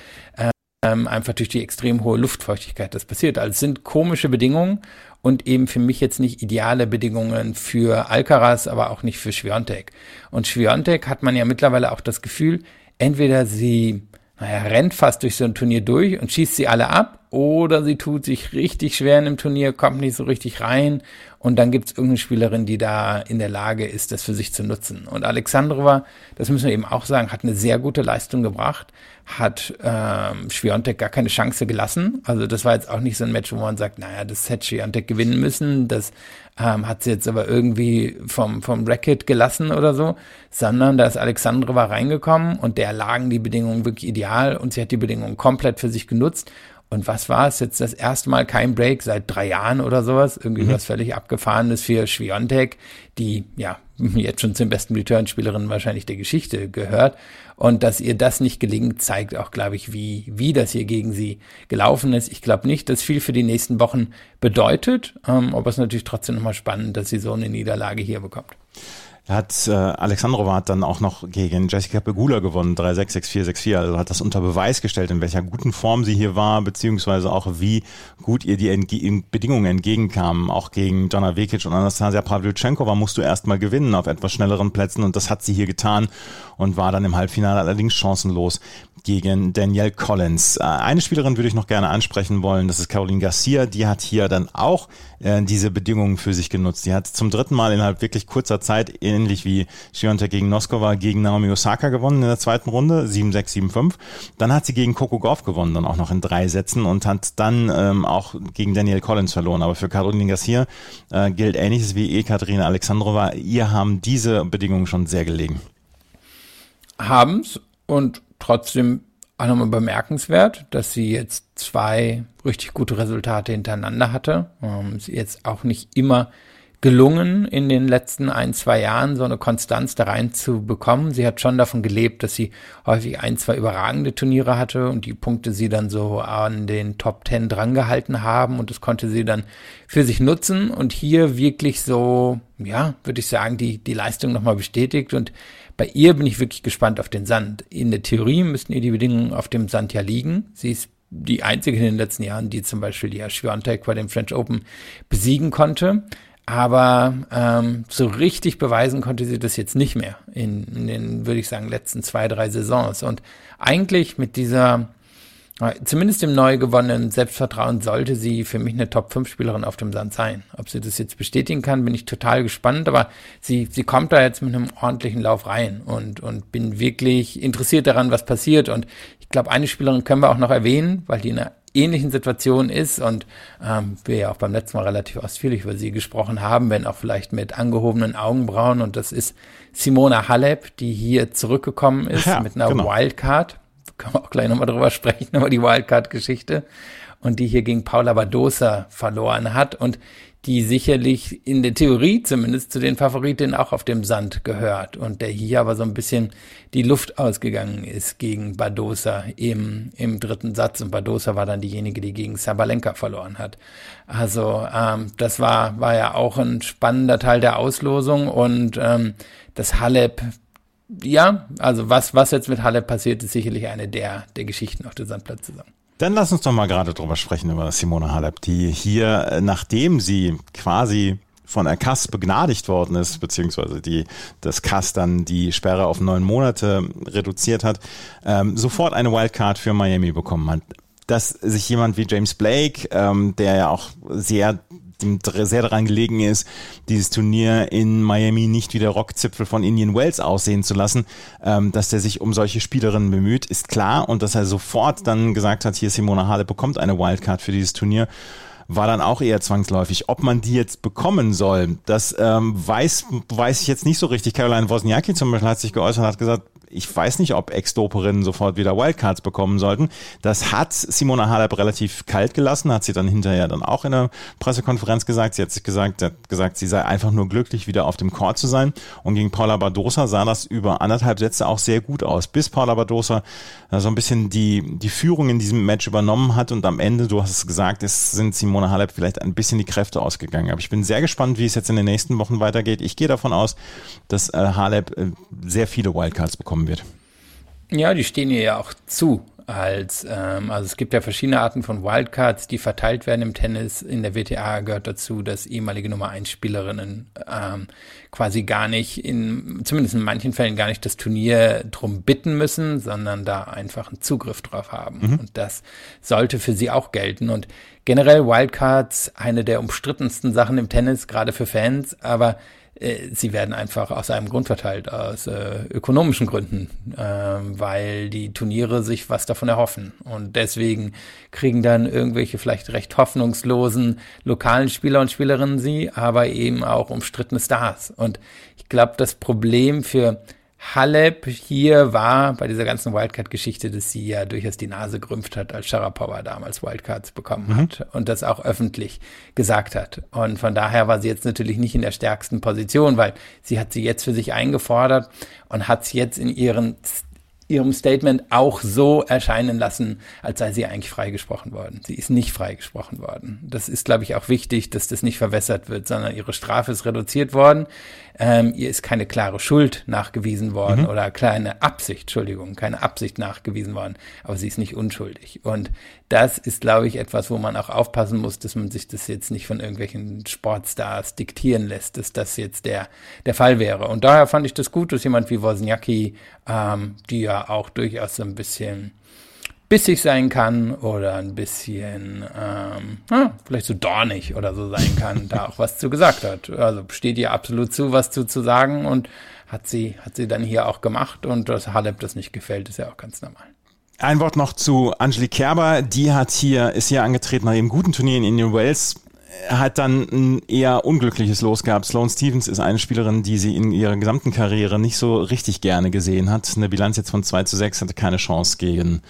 einfach durch die extrem hohe Luftfeuchtigkeit das passiert. Also es sind komische Bedingungen und eben für mich jetzt nicht ideale Bedingungen für Alcaraz, aber auch nicht für Swiatek. Und Swiatek hat man ja mittlerweile auch das Gefühl, entweder sie rennt fast durch so ein Turnier durch und schießt sie alle ab, oder sie tut sich richtig schwer in einem Turnier, kommt nicht so richtig rein und dann gibt's irgendeine Spielerin, die da in der Lage ist, das für sich zu nutzen. Und Alexandrova, das müssen wir eben auch sagen, hat eine sehr gute Leistung gebracht, hat Swiatek gar keine Chance gelassen. Also das war jetzt auch nicht so ein Match, wo man sagt, naja, das hätte Swiatek gewinnen müssen, das hat sie jetzt aber irgendwie vom Racket gelassen oder so, sondern da ist Alexandrova reingekommen und der lagen die Bedingungen wirklich ideal und sie hat die Bedingungen komplett für sich genutzt. Und was war es jetzt das erste Mal kein Break seit 3 Jahren oder sowas? Irgendwie was völlig Abgefahrenes für Swiatek, die ja jetzt schon zum besten Return-Spielerin wahrscheinlich der Geschichte gehört. Und dass ihr das nicht gelingt, zeigt auch, glaube ich, wie das hier gegen sie gelaufen ist. Ich glaube nicht, dass viel für die nächsten Wochen bedeutet, aber es ist natürlich trotzdem nochmal spannend, dass sie so eine Niederlage hier bekommt. Alexandrova hat dann auch noch gegen Jessica Pegula gewonnen, 3-6, 6-4, 6-4, also hat das unter Beweis gestellt, in welcher guten Form sie hier war, beziehungsweise auch wie gut ihr die Bedingungen entgegenkamen, auch gegen Jana Vekic und Anastasia Pavlyuchenkova musst du erstmal gewinnen auf etwas schnelleren Plätzen und das hat sie hier getan und war dann im Halbfinale allerdings chancenlos gegen Danielle Collins. Eine Spielerin würde ich noch gerne ansprechen wollen, das ist Caroline Garcia, die hat hier dann auch diese Bedingungen für sich genutzt. Die hat zum 3. Mal innerhalb wirklich kurzer Zeit, ähnlich wie Swiatek gegen Noskova, gegen Naomi Osaka gewonnen in der 2. Runde, 7-6, 7-5. Dann hat sie gegen Coco Gauff gewonnen, dann auch noch in 3 Sätzen und hat dann auch gegen Danielle Collins verloren. Aber für Caroline Garcia gilt Ähnliches wie Ekaterina Alexandrova. Ihr haben diese Bedingungen schon sehr gelegen. Haben's und trotzdem auch nochmal bemerkenswert, dass sie jetzt 2 richtig gute Resultate hintereinander hatte. Sie jetzt auch nicht immer gelungen, in den letzten 1-2 Jahren so eine Konstanz da rein zu bekommen. Sie hat schon davon gelebt, dass sie häufig 1-2 überragende Turniere hatte und die Punkte sie dann so an den Top 10 drangehalten haben und das konnte sie dann für sich nutzen und hier wirklich so, ja, würde ich sagen, die Leistung nochmal bestätigt und bei ihr bin ich wirklich gespannt auf den Sand. In der Theorie müssten ihr die Bedingungen auf dem Sand ja liegen. Sie ist die einzige in den letzten Jahren, die zum Beispiel die Swiatek bei dem French Open besiegen konnte. Aber so richtig beweisen konnte sie das jetzt nicht mehr in den, würde ich sagen, letzten 2-3 Saisons. Und eigentlich mit dieser, zumindest im neu gewonnenen Selbstvertrauen, sollte sie für mich eine Top-5-Spielerin auf dem Sand sein. Ob sie das jetzt bestätigen kann, bin ich total gespannt. Aber sie kommt da jetzt mit einem ordentlichen Lauf rein und bin wirklich interessiert daran, was passiert. Und ich glaube, eine Spielerin können wir auch noch erwähnen, weil die in einer ähnlichen Situation ist und wir ja auch beim letzten Mal relativ ausführlich über sie gesprochen haben, wenn auch vielleicht mit angehobenen Augenbrauen und das ist Simona Halep, die hier zurückgekommen ist mit einer Wildcard. Können wir auch gleich nochmal drüber sprechen, über die Wildcard-Geschichte und die hier gegen Paula Badosa verloren hat und die sicherlich in der Theorie zumindest zu den Favoritinnen auch auf dem Sand gehört und der hier aber so ein bisschen die Luft ausgegangen ist gegen Badosa im dritten Satz und Badosa war dann diejenige, die gegen Sabalenka verloren hat. Also das war ja auch ein spannender Teil der Auslosung und das Halep, ja, also was jetzt mit Halep passiert, ist sicherlich eine der Geschichten auf der Sandplatzsaison. Dann lass uns doch mal gerade drüber sprechen, über Simona Halep, die hier, nachdem sie quasi von der CAS begnadigt worden ist, beziehungsweise das CAS dann die Sperre auf 9 Monate reduziert hat, sofort eine Wildcard für Miami bekommen hat. Dass sich jemand wie James Blake, der ja auch sehr daran gelegen ist, dieses Turnier in Miami nicht wie der Rockzipfel von Indian Wells aussehen zu lassen, dass der sich um solche Spielerinnen bemüht, ist klar. Und dass er sofort dann gesagt hat, hier Simona Halep bekommt eine Wildcard für dieses Turnier, war dann auch eher zwangsläufig. Ob man die jetzt bekommen soll, das weiß ich jetzt nicht so richtig. Caroline Wozniacki zum Beispiel hat sich geäußert und hat gesagt, ich weiß nicht, ob Ex-Doperinnen sofort wieder Wildcards bekommen sollten. Das hat Simona Halep relativ kalt gelassen, hat sie dann hinterher dann auch in der Pressekonferenz gesagt. Sie hat gesagt, sie sei einfach nur glücklich, wieder auf dem Court zu sein. Und gegen Paula Badosa sah das über 1,5 Sätze auch sehr gut aus, bis Paula Badosa so ein bisschen die Führung in diesem Match übernommen hat und am Ende, du hast es gesagt, sind Simona Halep vielleicht ein bisschen die Kräfte ausgegangen. Aber ich bin sehr gespannt, wie es jetzt in den nächsten Wochen weitergeht. Ich gehe davon aus, dass Halep sehr viele Wildcards bekommen wird. Ja, die stehen ihr ja auch zu. Also es gibt ja verschiedene Arten von Wildcards, die verteilt werden im Tennis. In der WTA gehört dazu, dass ehemalige Nummer 1 Spielerinnen quasi gar nicht, zumindest in manchen Fällen gar nicht das Turnier drum bitten müssen, sondern da einfach einen Zugriff drauf haben. Und das sollte für sie auch gelten. Und generell Wildcards, eine der umstrittensten Sachen im Tennis, gerade für Fans, aber sie werden einfach aus einem Grund verteilt, aus ökonomischen Gründen, weil die Turniere sich was davon erhoffen. Und deswegen kriegen dann irgendwelche vielleicht recht hoffnungslosen lokalen Spieler und Spielerinnen sie, aber eben auch umstrittene Stars. Und ich glaube, das Problem für Halep hier war bei dieser ganzen Wildcard-Geschichte, dass sie ja durchaus die Nase gerümpft hat, als Sharapova damals Wildcards bekommen hat und das auch öffentlich gesagt hat. Und von daher war sie jetzt natürlich nicht in der stärksten Position, weil sie hat sie jetzt für sich eingefordert und hat sie jetzt in ihrem Statement auch so erscheinen lassen, als sei sie eigentlich freigesprochen worden. Sie ist nicht freigesprochen worden. Das ist, glaube ich, auch wichtig, dass das nicht verwässert wird, sondern ihre Strafe ist reduziert worden. Ihr ist keine klare Schuld nachgewiesen worden oder keine Absicht nachgewiesen worden, aber sie ist nicht unschuldig. Und das ist, glaube ich, etwas, wo man auch aufpassen muss, dass man sich das jetzt nicht von irgendwelchen Sportstars diktieren lässt, dass das jetzt der Fall wäre. Und daher fand ich das gut, dass jemand wie Wozniacki, die ja auch durchaus so ein bisschen bissig sein kann oder ein bisschen vielleicht so dornig oder so sein kann, da auch was zu gesagt hat. Also steht ihr absolut zu, was zu sagen und hat sie dann hier auch gemacht und dass Halep das nicht gefällt, ist ja auch ganz normal. Ein Wort noch zu Angelique Kerber, die ist hier angetreten nach ihrem guten Turnier in Indian Wells, hat dann ein eher unglückliches Los gehabt. Sloane Stephens ist eine Spielerin, die sie in ihrer gesamten Karriere nicht so richtig gerne gesehen hat. Eine Bilanz jetzt von 2:6, hatte keine Chance gegen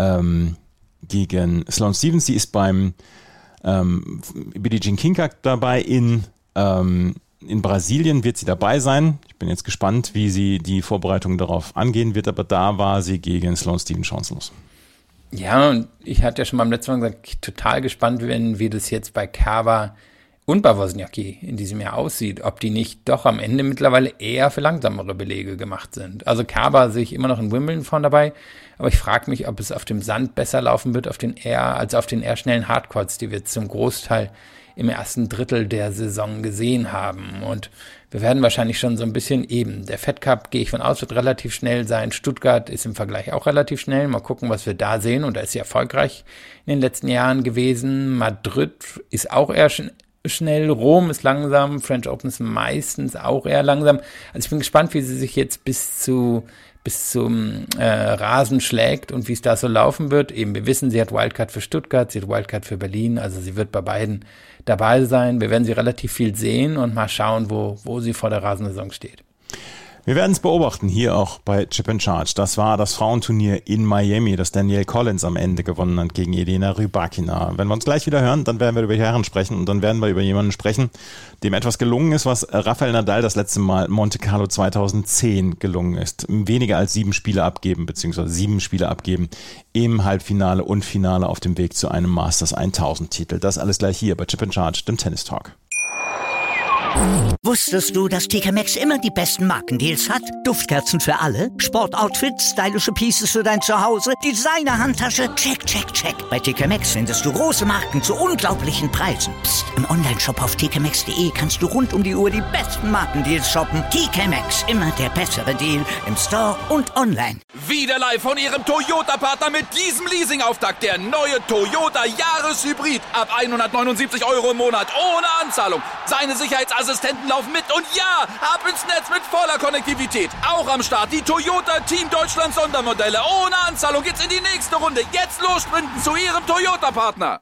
Sloane Stephens. Sie ist beim Billie Jean King Cup dabei in Brasilien, wird sie dabei sein. Ich bin jetzt gespannt, wie sie die Vorbereitung darauf angehen wird, aber da war sie gegen Sloane Stephens chancenlos. Ja, und ich hatte ja schon beim letzten Mal gesagt, ich bin total gespannt, wie das jetzt bei Kerber und bei Wozniacki in diesem Jahr aussieht, ob die nicht doch am Ende mittlerweile eher für langsamere Belege gemacht sind. Also Kerber sehe ich immer noch in Wimbledon vorne dabei, aber ich frage mich, ob es auf dem Sand besser laufen wird, als auf den eher schnellen Hardcourts, die wir zum Großteil im ersten Drittel der Saison gesehen haben. Und wir werden wahrscheinlich schon so ein bisschen der Fed Cup, gehe ich von aus, wird relativ schnell sein. Stuttgart ist im Vergleich auch relativ schnell. Mal gucken, was wir da sehen. Und da ist sie erfolgreich in den letzten Jahren gewesen. Madrid ist auch eher schnell. Rom ist langsam. French Open ist meistens auch eher langsam. Also ich bin gespannt, wie sie sich jetzt bis zum Rasen schlägt und wie es da so laufen wird. Eben, wir wissen, sie hat Wildcard für Stuttgart, sie hat Wildcard für Berlin, also sie wird bei beiden dabei sein. Wir werden sie relativ viel sehen und mal schauen, wo sie vor der Rasensaison steht. Wir werden es beobachten, hier auch bei Chip and Charge. Das war das Frauenturnier in Miami, das Danielle Collins am Ende gewonnen hat gegen Elena Rybakina. Wenn wir uns gleich wieder hören, dann werden wir über die Herren sprechen und dann werden wir über jemanden sprechen, dem etwas gelungen ist, was Rafael Nadal das letzte Mal Monte Carlo 2010 gelungen ist. Weniger als 7 Spiele abgeben, beziehungsweise 7 Spiele abgeben im Halbfinale und Finale auf dem Weg zu einem Masters 1000 Titel. Das alles gleich hier bei Chip and Charge, dem Tennis Talk. Wusstest du, dass TK Maxx immer die besten Markendeals hat? Duftkerzen für alle, Sportoutfits, stylische Pieces für dein Zuhause, Designer-Handtasche, check, check, check. Bei TK Maxx findest du große Marken zu unglaublichen Preisen. Psst. Im Onlineshop auf tkmaxx.de kannst du rund um die Uhr die besten Markendeals shoppen. TK Maxx, immer der bessere Deal im Store und online. Wieder live von Ihrem Toyota-Partner mit diesem Leasing-Auftakt. Der neue Toyota Jahreshybrid. Ab 179 € im Monat. Ohne Anzahlung. Seine Sicherheitsassistenten laufen mit. Und ja, ab ins Netz mit voller Konnektivität. Auch am Start die Toyota Team Deutschland Sondermodelle. Ohne Anzahlung geht's in die nächste Runde. Jetzt los sprinten zu Ihrem Toyota-Partner.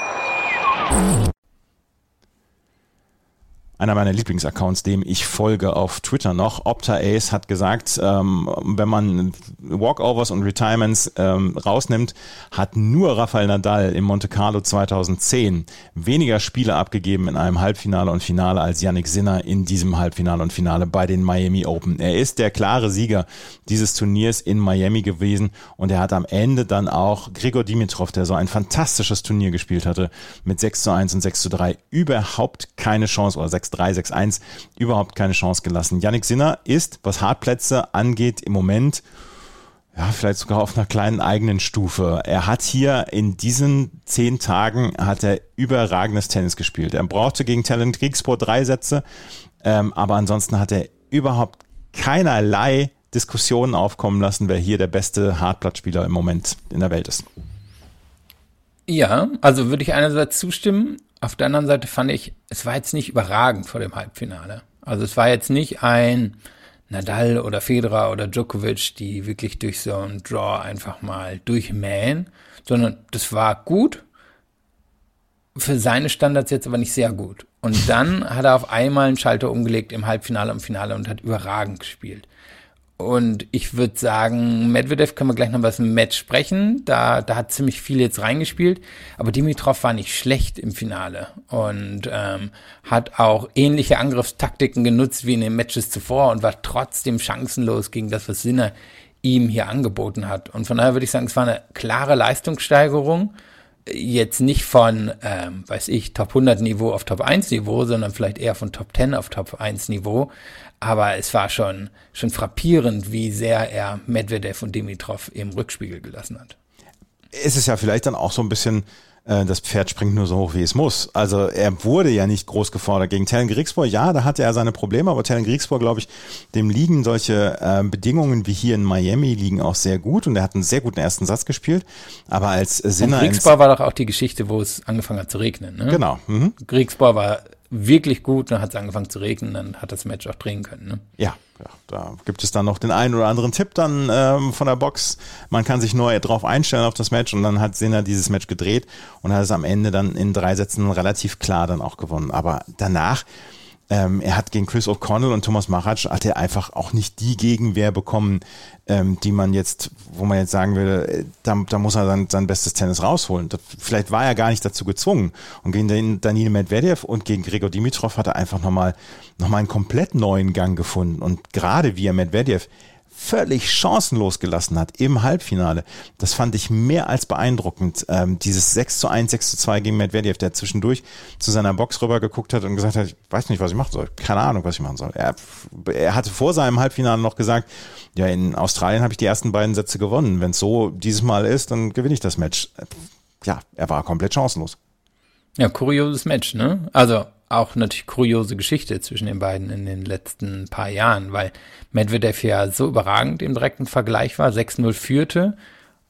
Einer meiner Lieblingsaccounts, dem ich folge auf Twitter noch, Opta Ace, hat gesagt, wenn man Walkovers und Retirements rausnimmt, hat nur Rafael Nadal im Monte Carlo 2010 weniger Spiele abgegeben in einem Halbfinale und Finale als Jannik Sinner in diesem Halbfinale und Finale bei den Miami Open. Er ist der klare Sieger dieses Turniers in Miami gewesen und er hat am Ende dann auch Grigor Dimitrov, der so ein fantastisches Turnier gespielt hatte, mit 6:1 und 6:3 überhaupt keine Chance, oder 6:3, 6:1, überhaupt keine Chance gelassen. Jannik Sinner ist, was Hartplätze angeht, im Moment vielleicht sogar auf einer kleinen eigenen Stufe. Er hat hier in diesen 10 Tagen hat er überragendes Tennis gespielt. Er brauchte gegen Talon Griekspoor 3 Sätze, aber ansonsten hat er überhaupt keinerlei Diskussionen aufkommen lassen, wer hier der beste Hartplatzspieler im Moment in der Welt ist. Ja, also würde ich einerseits zustimmen. Auf der anderen Seite fand ich, es war jetzt nicht überragend vor dem Halbfinale. Also es war jetzt nicht ein Nadal oder Federer oder Djokovic, die wirklich durch so einen Draw einfach mal durchmähen, sondern das war gut, für seine Standards jetzt aber nicht sehr gut. Und dann hat er auf einmal einen Schalter umgelegt im Halbfinale und Finale und hat überragend gespielt. Und ich würde sagen, Medvedev, können wir gleich noch was im Match sprechen. Da hat ziemlich viel jetzt reingespielt. Aber Dimitrov war nicht schlecht im Finale und hat auch ähnliche Angriffstaktiken genutzt wie in den Matches zuvor und war trotzdem chancenlos gegen das, was Sinner ihm hier angeboten hat. Und von daher würde ich sagen, es war eine klare Leistungssteigerung. Jetzt nicht von, Top 100 Niveau auf Top 1 Niveau, sondern vielleicht eher von Top 10 auf Top 1 Niveau. Aber es war schon frappierend, wie sehr er Medvedev und Dimitrov im Rückspiegel gelassen hat. Es ist ja vielleicht dann auch so ein bisschen, das Pferd springt nur so hoch, wie es muss. Also er wurde ja nicht groß gefordert gegen Talon Griekspoor. Ja, da hatte er seine Probleme, aber Talon Griekspoor, glaube ich, dem liegen solche Bedingungen wie hier in Miami liegen auch sehr gut und er hat einen sehr guten ersten Satz gespielt. Aber als Sinner... Griekspoor war doch auch die Geschichte, wo es angefangen hat zu regnen. Ne? Genau. Mhm. Griekspoor war wirklich gut, dann hat es angefangen zu regnen, dann hat das Match auch drehen können. Ne? Ja, da gibt es dann noch den einen oder anderen Tipp dann von der Box. Man kann sich nur drauf einstellen auf das Match und dann hat Sinner dieses Match gedreht und hat es am Ende dann in 3 Sätzen relativ klar dann auch gewonnen. Aber danach, er hat gegen Chris O'Connell und Thomas Machac hat er einfach auch nicht die Gegenwehr bekommen, die man jetzt, wo man jetzt sagen würde, da muss er dann sein bestes Tennis rausholen. Vielleicht war er gar nicht dazu gezwungen. Und gegen den Daniil Medvedev und gegen Grigor Dimitrov hat er einfach nochmal einen komplett neuen Gang gefunden. Und gerade wie er Medvedev völlig chancenlos gelassen hat im Halbfinale. Das fand ich mehr als beeindruckend. Dieses 6:1, 6:2 gegen Medvedev, der zwischendurch zu seiner Box rüber geguckt hat und gesagt hat, ich weiß nicht, was ich machen soll. Keine Ahnung, was ich machen soll. Er hatte vor seinem Halbfinale noch gesagt, ja, in Australien habe ich die ersten 2 Sätze gewonnen. Wenn es so dieses Mal ist, dann gewinne ich das Match. Ja, er war komplett chancenlos. Ja, kurioses Match, ne? Also auch natürlich kuriose Geschichte zwischen den beiden in den letzten paar Jahren, weil Medvedev ja so überragend im direkten Vergleich war, 6:0 führte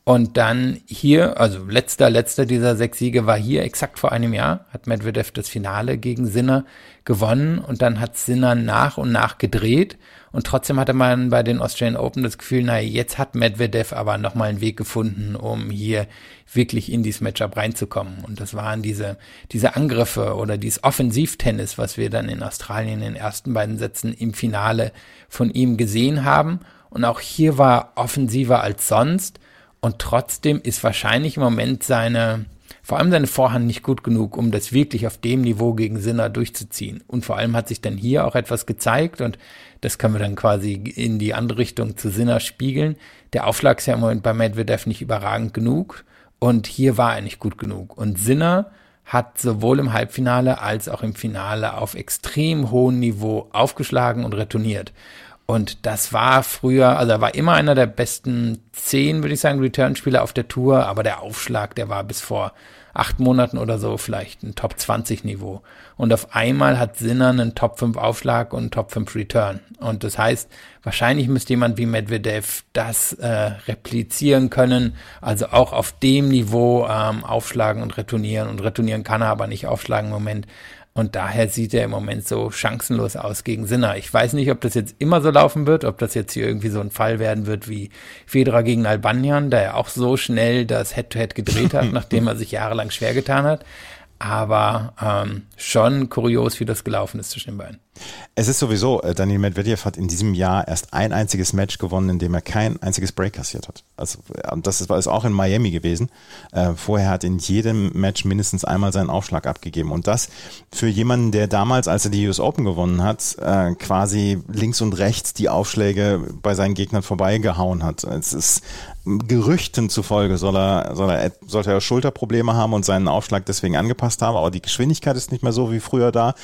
Und dann hier, also letzter dieser 6 Siege war hier exakt vor einem Jahr, hat Medvedev das Finale gegen Sinner gewonnen und dann hat Sinner nach und nach gedreht und trotzdem hatte man bei den Australian Open das Gefühl, jetzt hat Medvedev aber nochmal einen Weg gefunden, um hier wirklich in dieses Matchup reinzukommen. Und das waren diese Angriffe oder dieses Offensivtennis, was wir dann in Australien in den ersten beiden Sätzen im Finale von ihm gesehen haben. Und auch hier war offensiver als sonst. Und trotzdem ist wahrscheinlich im Moment vor allem seine Vorhand nicht gut genug, um das wirklich auf dem Niveau gegen Sinner durchzuziehen. Und vor allem hat sich dann hier auch etwas gezeigt und das können wir dann quasi in die andere Richtung zu Sinner spiegeln. Der Aufschlag ist ja im Moment bei Medvedev nicht überragend genug und hier war er nicht gut genug. Und Sinner hat sowohl im Halbfinale als auch im Finale auf extrem hohem Niveau aufgeschlagen und retourniert. Und das war früher, also er war immer einer der besten 10, würde ich sagen, Return-Spieler auf der Tour, aber der Aufschlag, der war bis vor 8 Monaten oder so vielleicht ein Top-20-Niveau. Und auf einmal hat Sinner einen Top-5-Aufschlag und einen Top-5-Return. Und das heißt, wahrscheinlich müsste jemand wie Medvedev das replizieren können, also auch auf dem Niveau aufschlagen und retournieren. Und retournieren kann er aber nicht aufschlagen im Moment. Und daher sieht er im Moment so chancenlos aus gegen Sinner. Ich weiß nicht, ob das jetzt immer so laufen wird, ob das jetzt hier irgendwie so ein Fall werden wird wie Federer gegen Albanyan, der ja auch so schnell das Head-to-Head gedreht hat, nachdem er sich jahrelang schwer getan hat. Aber schon kurios, wie das gelaufen ist zwischen den beiden. Es ist sowieso, Daniil Medvedev hat in diesem Jahr erst ein einziges Match gewonnen, in dem er kein einziges Break kassiert hat. Also das ist auch in Miami gewesen. Vorher hat in jedem Match mindestens einmal seinen Aufschlag abgegeben. Und das für jemanden, der damals, als er die US Open gewonnen hat, quasi links und rechts die Aufschläge bei seinen Gegnern vorbeigehauen hat. Es ist Gerüchten zufolge sollte er Schulterprobleme haben und seinen Aufschlag deswegen angepasst haben, aber die Geschwindigkeit ist nicht mehr so wie früher da.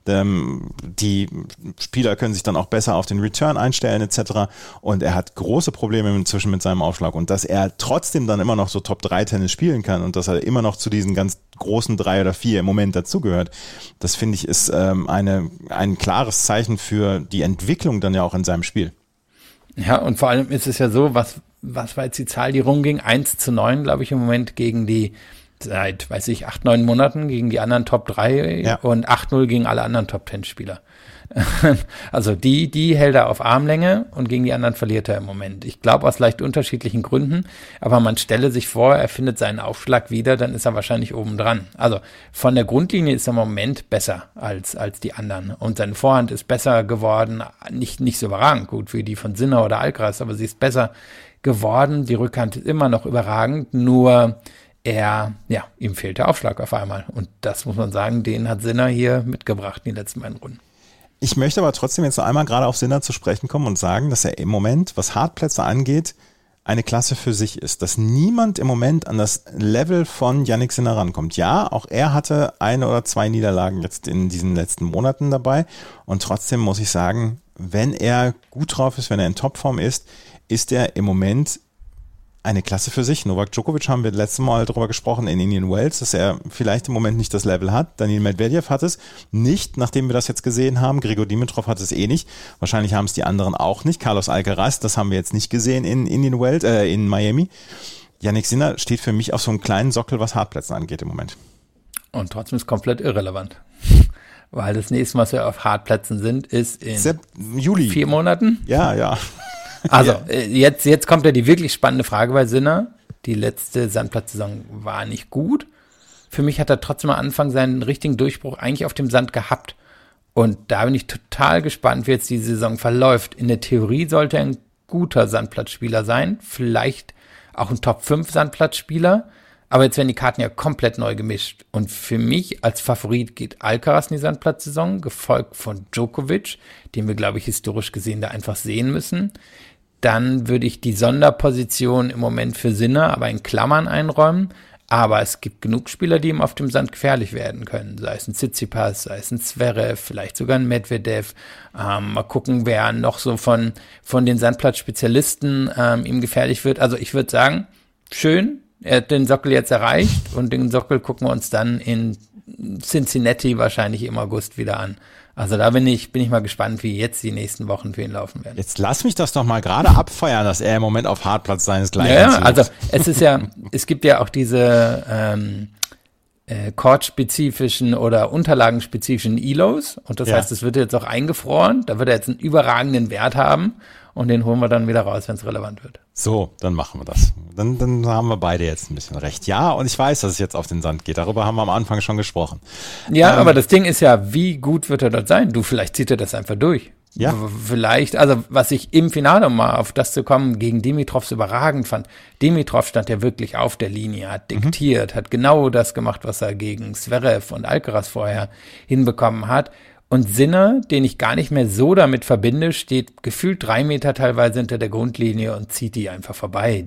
Die Spieler können sich dann auch besser auf den Return einstellen etc. Und er hat große Probleme inzwischen mit seinem Aufschlag und dass er trotzdem dann immer noch so Top-3-Tennis spielen kann und dass er immer noch zu diesen ganz großen 3 oder 4 im Moment dazugehört, das finde ich ist ein klares Zeichen für die Entwicklung dann ja auch in seinem Spiel. Ja, und vor allem ist es ja so, was war jetzt die Zahl, die rumging? 1-9, glaube ich, im Moment gegen die, seit, 8, 9 Monaten gegen die anderen Top 3 und 8-0 gegen alle anderen Top 10 Spieler. Also die hält er auf Armlänge und gegen die anderen verliert er im Moment. Ich glaube aus leicht unterschiedlichen Gründen, aber man stelle sich vor, er findet seinen Aufschlag wieder, dann ist er wahrscheinlich oben dran. Also von der Grundlinie ist er im Moment besser als die anderen und seine Vorhand ist besser geworden, nicht so überragend gut wie die von Sinner oder Alcaraz, aber sie ist besser geworden. Die Rückhand ist immer noch überragend, nur ihm fehlt der Aufschlag auf einmal und das muss man sagen, den hat Sinner hier mitgebracht in den letzten beiden Runden. Ich möchte aber trotzdem jetzt noch einmal gerade auf Sinner zu sprechen kommen und sagen, dass er im Moment, was Hartplätze angeht, eine Klasse für sich ist. Dass niemand im Moment an das Level von Jannik Sinner rankommt. Ja, auch er hatte 1 oder 2 Niederlagen jetzt in diesen letzten Monaten dabei. Und trotzdem muss ich sagen, wenn er gut drauf ist, wenn er in Topform ist er im Moment eine Klasse für sich. Novak Djokovic haben wir letztes Mal darüber gesprochen in Indian Wells, dass er vielleicht im Moment nicht das Level hat. Daniil Medvedev hat es nicht, nachdem wir das jetzt gesehen haben. Grigor Dimitrov hat es nicht. Wahrscheinlich haben es die anderen auch nicht. Carlos Alcaraz, das haben wir jetzt nicht gesehen in Indian Wells, in Miami. Jannik Sinner steht für mich auf so einem kleinen Sockel, was Hartplätze angeht im Moment. Und trotzdem ist komplett irrelevant. Weil das nächste Mal, was wir auf Hartplätzen sind, ist in Juli. 4 Monaten. Ja. Also, jetzt kommt ja die wirklich spannende Frage bei Sinner. Die letzte Sandplatzsaison war nicht gut. Für mich hat er trotzdem am Anfang seinen richtigen Durchbruch eigentlich auf dem Sand gehabt. Und da bin ich total gespannt, wie jetzt die Saison verläuft. In der Theorie sollte er ein guter Sandplatzspieler sein. Vielleicht auch ein Top-5 Aber jetzt werden die Karten ja komplett neu gemischt. Und für mich als Favorit geht Alcaraz in die Sandplatzsaison, gefolgt von Djokovic, den wir, glaube ich, historisch gesehen da einfach sehen müssen. Dann würde ich die Sonderposition im Moment für Sinner aber in Klammern einräumen. Aber es gibt genug Spieler, die ihm auf dem Sand gefährlich werden können. Sei es ein Tsitsipas, sei es ein Zverev, vielleicht sogar ein Medvedev. Mal gucken, wer noch so von den Sandplatzspezialisten ihm gefährlich wird. Also ich würde sagen, schön, er hat den Sockel jetzt erreicht und den Sockel gucken wir uns dann in Cincinnati wahrscheinlich im August wieder an. Also da bin ich mal gespannt, wie jetzt die nächsten Wochen für ihn laufen werden. Jetzt lass mich das doch mal gerade abfeiern, dass er im Moment auf Hartplatz seinesgleichen Ja, sucht. also es gibt ja auch diese Chord-spezifischen oder unterlagenspezifischen ELOs und das heißt, es wird jetzt auch eingefroren, da wird er jetzt einen überragenden Wert haben und den holen wir dann wieder raus, wenn es relevant wird. So, dann machen wir das. Dann haben wir beide jetzt ein bisschen recht. Ja, und ich weiß, dass es jetzt auf den Sand geht. Darüber haben wir am Anfang schon gesprochen. Ja, aber das Ding ist ja, wie gut wird er dort sein? Vielleicht zieht er das einfach durch. Ja. Vielleicht, also was ich im Finale, um mal auf das zu kommen, gegen Dimitrov so überragend fand. Dimitrov stand ja wirklich auf der Linie, hat diktiert, hat genau das gemacht, was er gegen Zverev und Alcaraz vorher hinbekommen hat. Und Sinner, den ich gar nicht mehr so damit verbinde, steht gefühlt 3 Meter teilweise hinter der Grundlinie und zieht die einfach vorbei.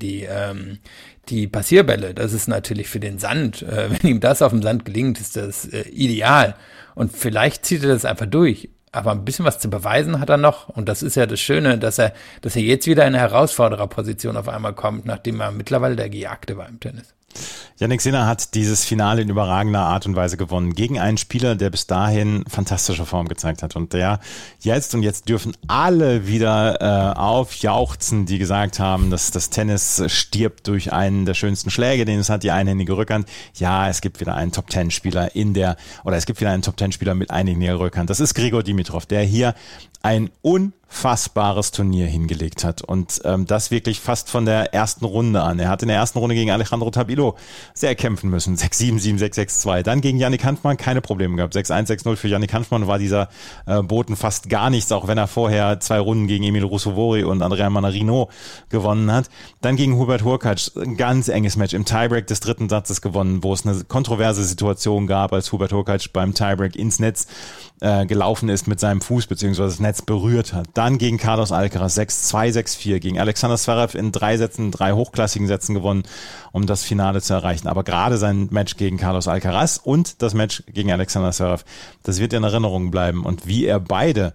Die Passierbälle, das ist natürlich für den Sand, wenn ihm das auf dem Sand gelingt, ist das ideal. Und vielleicht zieht er das einfach durch. Aber ein bisschen was zu beweisen hat er noch. Und das ist ja das Schöne, dass er jetzt wieder in eine Herausfordererposition auf einmal kommt, nachdem er mittlerweile der Gejagte war im Tennis. Jannik Sinner hat dieses Finale in überragender Art und Weise gewonnen gegen einen Spieler, der bis dahin fantastische Form gezeigt hat und der jetzt dürfen alle wieder aufjauchzen, die gesagt haben, dass das Tennis stirbt durch einen der schönsten Schläge, den es hat, die einhändige Rückhand. Ja, es gibt wieder einen Top-10-Spieler es gibt wieder einen Top-10-Spieler mit einhändiger Rückhand. Das ist Grigor Dimitrov, der hier ein unfassbares Turnier hingelegt hat und das wirklich fast von der ersten Runde an. Er hat in der ersten Runde gegen Alejandro Tabilo sehr kämpfen müssen. 6-7, 7-6, 6-2. Dann gegen Yannick Hanfmann keine Probleme gehabt. 6-1, 6-0 für Yannick Hanfmann war dieser Boten fast gar nichts, auch wenn er vorher 2 Runden gegen Emil Russovori und Andrea Mannarino gewonnen hat. Dann gegen Hubert Hurkacz, ein ganz enges Match im Tiebreak des 3. Satzes gewonnen, wo es eine kontroverse Situation gab, als Hubert Hurkacz beim Tiebreak ins Netz gelaufen ist mit seinem Fuß, beziehungsweise das Netz berührt hat. Dann gegen Carlos Alcaraz 6-2, 6-4, gegen Alexander Zverev in 3 hochklassigen Sätzen gewonnen, um das Finale zu erreichen. Aber gerade sein Match gegen Carlos Alcaraz und das Match gegen Alexander Zverev, das wird in Erinnerung bleiben. Und wie er beide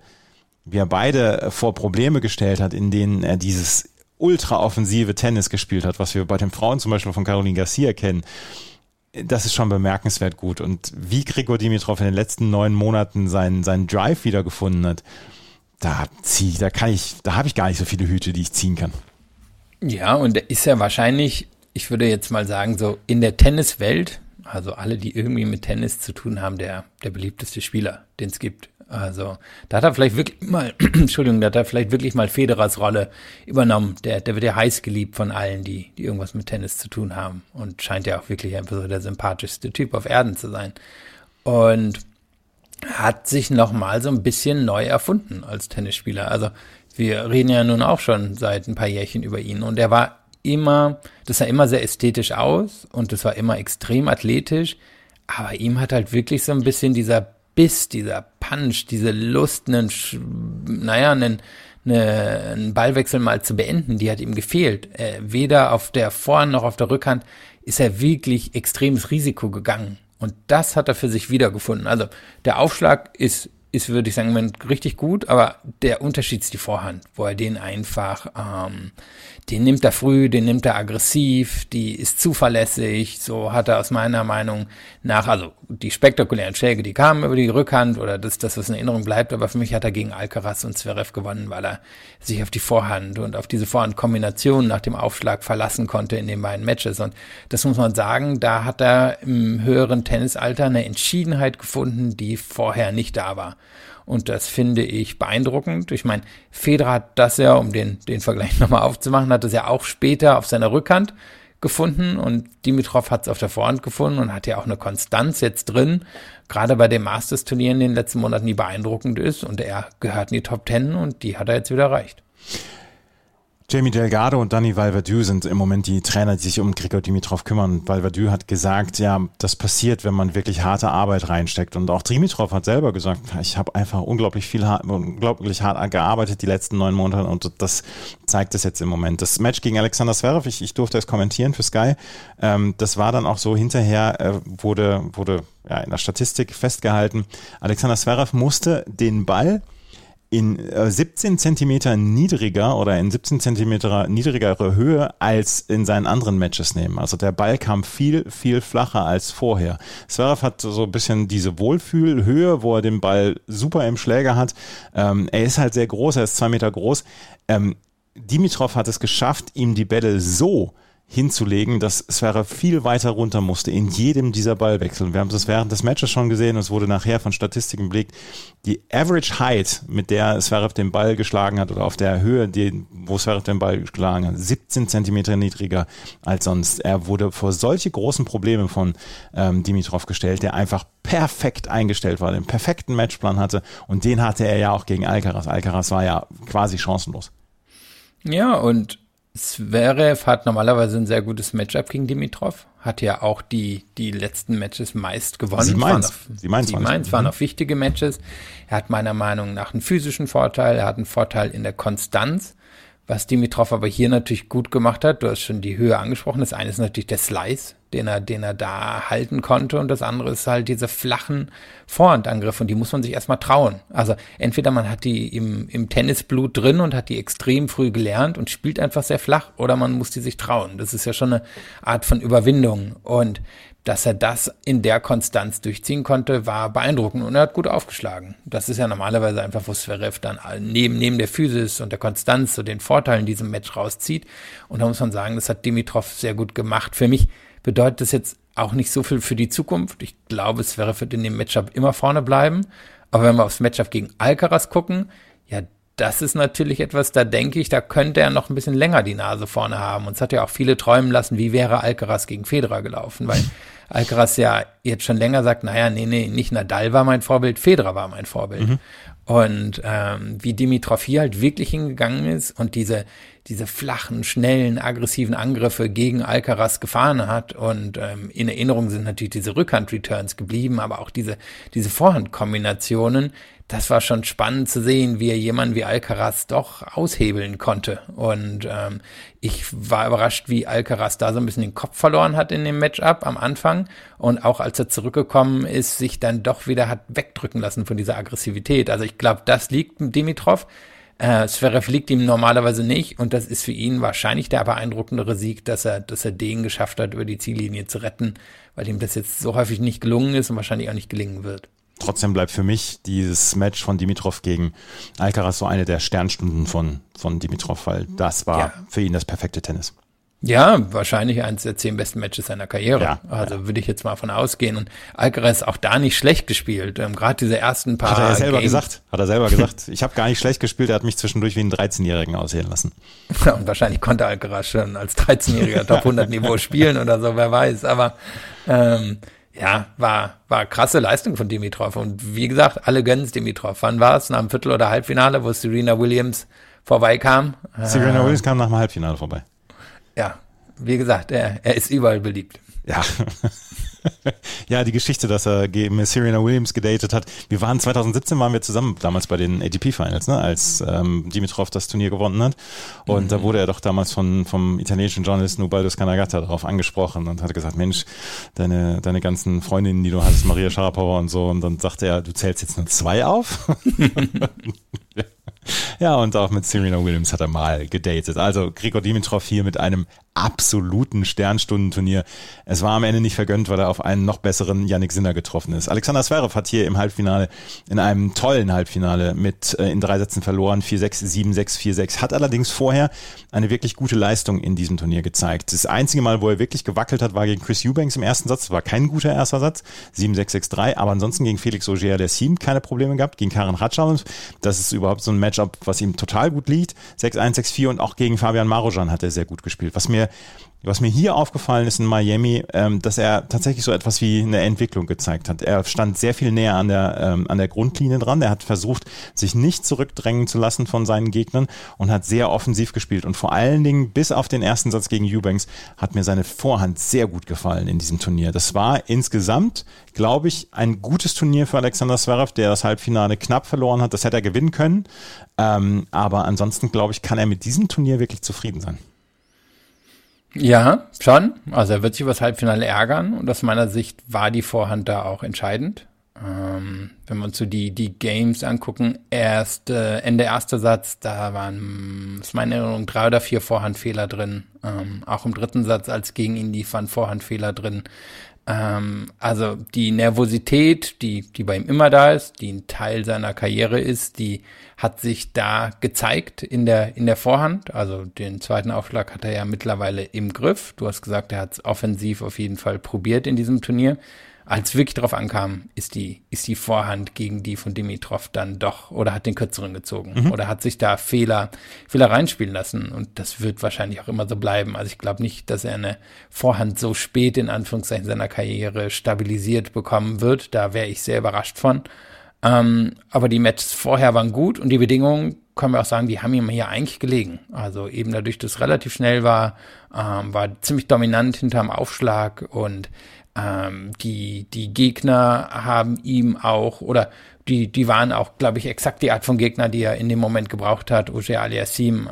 vor Probleme gestellt hat, in denen er dieses ultra-offensive Tennis gespielt hat, was wir bei den Frauen zum Beispiel von Caroline Garcia kennen, das ist schon bemerkenswert gut. Und wie Grigor Dimitrov in den letzten 9 Monaten seinen Drive wiedergefunden hat, da habe ich gar nicht so viele Hüte, die ich ziehen kann. Ja, und er ist ja wahrscheinlich, ich würde jetzt mal sagen, so in der Tenniswelt, also alle, die irgendwie mit Tennis zu tun haben, der beliebteste Spieler, den es gibt. Also da hat er vielleicht wirklich mal Federers Rolle übernommen. Der wird ja heiß geliebt von allen, die irgendwas mit Tennis zu tun haben und scheint ja auch wirklich einfach so der sympathischste Typ auf Erden zu sein. Und hat sich nochmal so ein bisschen neu erfunden als Tennisspieler. Also wir reden ja nun auch schon seit ein paar Jährchen über ihn und das sah immer sehr ästhetisch aus und das war immer extrem athletisch, aber ihm hat halt wirklich so ein bisschen dieser Biss, dieser Punch, diese Lust, einen Ballwechsel mal zu beenden, die hat ihm gefehlt. Weder auf der Vorhand noch auf der Rückhand ist er wirklich extremes Risiko gegangen. Und das hat er für sich wiedergefunden. Also der Aufschlag ist, würde ich sagen, richtig gut, aber der Unterschied ist die Vorhand, wo er den einfach, den nimmt er früh, den nimmt er aggressiv, die ist zuverlässig, so hat er aus meiner Meinung nach, also die spektakulären Schläge, die kamen über die Rückhand oder das, was in Erinnerung bleibt, aber für mich hat er gegen Alcaraz und Zverev gewonnen, weil er sich auf die Vorhand und auf diese Vorhandkombination nach dem Aufschlag verlassen konnte in den beiden Matches und das muss man sagen, da hat er im höheren Tennisalter eine Entschiedenheit gefunden, die vorher nicht da war. Und das finde ich beeindruckend. Ich meine, Federer hat das ja, um den Vergleich nochmal aufzumachen, hat das ja auch später auf seiner Rückhand gefunden und Dimitrov hat es auf der Vorhand gefunden und hat ja auch eine Konstanz jetzt drin, gerade bei den Masters-Turnieren in den letzten Monaten, die beeindruckend ist und er gehört in die Top 10 und die hat er jetzt wieder erreicht. Jamie Delgado und Dani Vallverdu sind im Moment die Trainer, die sich um Grigor Dimitrov kümmern. Vallverdu hat gesagt, ja, das passiert, wenn man wirklich harte Arbeit reinsteckt. Und auch Dimitrov hat selber gesagt, ich habe einfach unglaublich hart gearbeitet die letzten 9 Monate und das zeigt es jetzt im Moment. Das Match gegen Alexander Zverev, ich durfte es kommentieren für Sky, das war dann auch so, hinterher wurde ja in der Statistik festgehalten, Alexander Zverev musste den Ball in 17 Zentimeter niedriger oder in 17 Zentimeter niedrigere Höhe als in seinen anderen Matches nehmen. Also der Ball kam viel, viel flacher als vorher. Zverev hat so ein bisschen diese Wohlfühlhöhe, wo er den Ball super im Schläger hat. Er ist halt sehr groß, er ist 2 Meter groß. Dimitrov hat es geschafft, ihm die Bälle so hinzulegen, dass Zverev viel weiter runter musste in jedem dieser Ballwechsel. Wir haben das während des Matches schon gesehen und es wurde nachher von Statistiken belegt. Die Average Height, mit der Zverev den Ball geschlagen hat oder auf der Höhe, wo Zverev den Ball geschlagen hat, 17 Zentimeter niedriger als sonst. Er wurde vor solche großen Probleme von Dimitrov gestellt, der einfach perfekt eingestellt war, den perfekten Matchplan hatte und den hatte er ja auch gegen Alcaraz. Alcaraz war ja quasi chancenlos. Ja, und Zverev hat normalerweise ein sehr gutes Matchup gegen Dimitrov, hat ja auch die letzten Matches meist gewonnen. 7-1 waren auch wichtige Matches. Er hat meiner Meinung nach einen physischen Vorteil, er hat einen Vorteil in der Konstanz, was Dimitrov aber hier natürlich gut gemacht hat. Du hast schon die Höhe angesprochen. Das eine ist natürlich der Slice, den er da halten konnte, und das andere ist halt diese flachen Vorhandangriffe, und die muss man sich erstmal trauen. Also entweder man hat die im Tennisblut drin und hat die extrem früh gelernt und spielt einfach sehr flach, oder man muss die sich trauen. Das ist ja schon eine Art von Überwindung, und dass er das in der Konstanz durchziehen konnte, war beeindruckend, und er hat gut aufgeschlagen. Das ist ja normalerweise einfach, wo Zverev dann neben der Physis und der Konstanz so den Vorteil in diesem Match rauszieht, und da muss man sagen, das hat Dimitrov sehr gut gemacht. Für mich bedeutet das jetzt auch nicht so viel für die Zukunft. Ich glaube, Zverev wird in dem Matchup immer vorne bleiben, aber wenn wir aufs Matchup gegen Alcaraz gucken, ja, das ist natürlich etwas, da denke ich, da könnte er noch ein bisschen länger die Nase vorne haben. Und es hat ja auch viele träumen lassen, wie wäre Alcaraz gegen Federer gelaufen, weil Alcaraz ja jetzt schon länger sagt, naja, nee, nicht Nadal war mein Vorbild, Federer war mein Vorbild. Mhm. Und wie Dimitrov hier halt wirklich hingegangen ist und diese flachen, schnellen, aggressiven Angriffe gegen Alcaraz gefahren hat, und in Erinnerung sind natürlich diese Rückhand-Returns geblieben, aber auch diese Vorhandkombinationen, das war schon spannend zu sehen, wie er jemanden wie Alcaraz doch aushebeln konnte. Und ich war überrascht, wie Alcaraz da so ein bisschen den Kopf verloren hat in dem Matchup am Anfang, und auch als er zurückgekommen ist, sich dann doch wieder hat wegdrücken lassen von dieser Aggressivität. Also ich glaube, das liegt Dimitrov. Zverev liegt ihm normalerweise nicht, und das ist für ihn wahrscheinlich der beeindruckendere Sieg, dass er den geschafft hat, über die Ziellinie zu retten, weil ihm das jetzt so häufig nicht gelungen ist und wahrscheinlich auch nicht gelingen wird. Trotzdem bleibt für mich dieses Match von Dimitrov gegen Alcaraz so eine der Sternstunden von Dimitrov, weil das war für ihn das perfekte Tennis. Ja, wahrscheinlich eines der 10 besten Matches seiner Karriere. Würde ich jetzt mal von ausgehen. Und Alcaraz auch da nicht schlecht gespielt. Gerade diese ersten paar Hat er selber gesagt. Ich habe gar nicht schlecht gespielt. Er hat mich zwischendurch wie einen 13-Jährigen aussehen lassen. Ja, und wahrscheinlich konnte Alcaraz schon als 13-Jähriger Top 100 Niveau spielen oder so, wer weiß. Aber war krasse Leistung von Dimitrov. Und wie gesagt, alle gönnen es Dimitrov. Wann war es? Nach dem Viertel- oder Halbfinale, wo Serena Williams vorbeikam? Serena Williams kam nach dem Halbfinale vorbei. Ja, wie gesagt, er ist überall beliebt. Ja. Ja, die Geschichte, dass er mit Serena Williams gedatet hat. 2017 waren wir zusammen damals bei den ATP Finals, ne, als Dimitrov das Turnier gewonnen hat. Und da wurde er doch damals vom italienischen Journalisten Ubaldo Scanagatta darauf angesprochen und hat gesagt, Mensch, deine ganzen Freundinnen, die du hattest, Maria Sharapova und so. Und dann sagte er, du zählst jetzt nur 2 auf? Ja, und auch mit Serena Williams hat er mal gedatet. Also Grigor Dimitrov hier mit einem absoluten Sternstundenturnier. Es war am Ende nicht vergönnt, weil er auf einen noch besseren Jannik Sinner getroffen ist. Alexander Zverev hat hier im Halbfinale, in einem tollen Halbfinale in 3 Sätzen verloren, 4-6, 7-6, 4-6, hat allerdings vorher eine wirklich gute Leistung in diesem Turnier gezeigt. Das einzige Mal, wo er wirklich gewackelt hat, war gegen Chris Eubanks im ersten Satz. Das war kein guter erster Satz, 7-6, 6-3, aber ansonsten gegen Felix Auger-Aliassime keine Probleme gehabt, gegen Karen Khachanov. Das ist überhaupt so ein Matchup, was ihm total gut liegt. 6-1, 6-4, und auch gegen Fabian Marujan hat er sehr gut gespielt. Was mir hier aufgefallen ist in Miami, dass er tatsächlich so etwas wie eine Entwicklung gezeigt hat. Er stand sehr viel näher an der Grundlinie dran. Er hat versucht, sich nicht zurückdrängen zu lassen von seinen Gegnern und hat sehr offensiv gespielt. Und vor allen Dingen, bis auf den ersten Satz gegen Eubanks, hat mir seine Vorhand sehr gut gefallen in diesem Turnier. Das war insgesamt, glaube ich, ein gutes Turnier für Alexander Zverev, der das Halbfinale knapp verloren hat. Das hätte er gewinnen können. Aber ansonsten, glaube ich, kann er mit diesem Turnier wirklich zufrieden sein. Ja, schon. Also er wird sich über das Halbfinale ärgern, und aus meiner Sicht war die Vorhand da auch entscheidend. Wenn wir uns so die Games angucken, Ende erster Satz, da waren, aus meiner Erinnerung, 3 oder 4 Vorhandfehler drin. Auch im dritten Satz, als gegen ihn lief, waren Vorhandfehler drin. Also die Nervosität, die bei ihm immer da ist, die ein Teil seiner Karriere ist, die hat sich da gezeigt in der Vorhand. Also den zweiten Aufschlag hat er ja mittlerweile im Griff. Du hast gesagt, er hat es offensiv auf jeden Fall probiert in diesem Turnier. Als es wirklich drauf ankam, ist die Vorhand gegen die von Dimitrov dann doch, oder hat den kürzeren gezogen, oder hat sich da Fehler reinspielen lassen, und das wird wahrscheinlich auch immer so bleiben. Also ich glaube nicht, dass er eine Vorhand so spät in Anführungszeichen seiner Karriere stabilisiert bekommen wird. Da wäre ich sehr überrascht von. Aber die Matches vorher waren gut, und die Bedingungen, können wir auch sagen, die haben ihm hier eigentlich gelegen. Also eben dadurch, dass es relativ schnell war ziemlich dominant hinterm Aufschlag, und die Gegner haben ihm auch, oder die waren auch, glaube ich, exakt die Art von Gegner, die er in dem Moment gebraucht hat. Auger-Aliassime,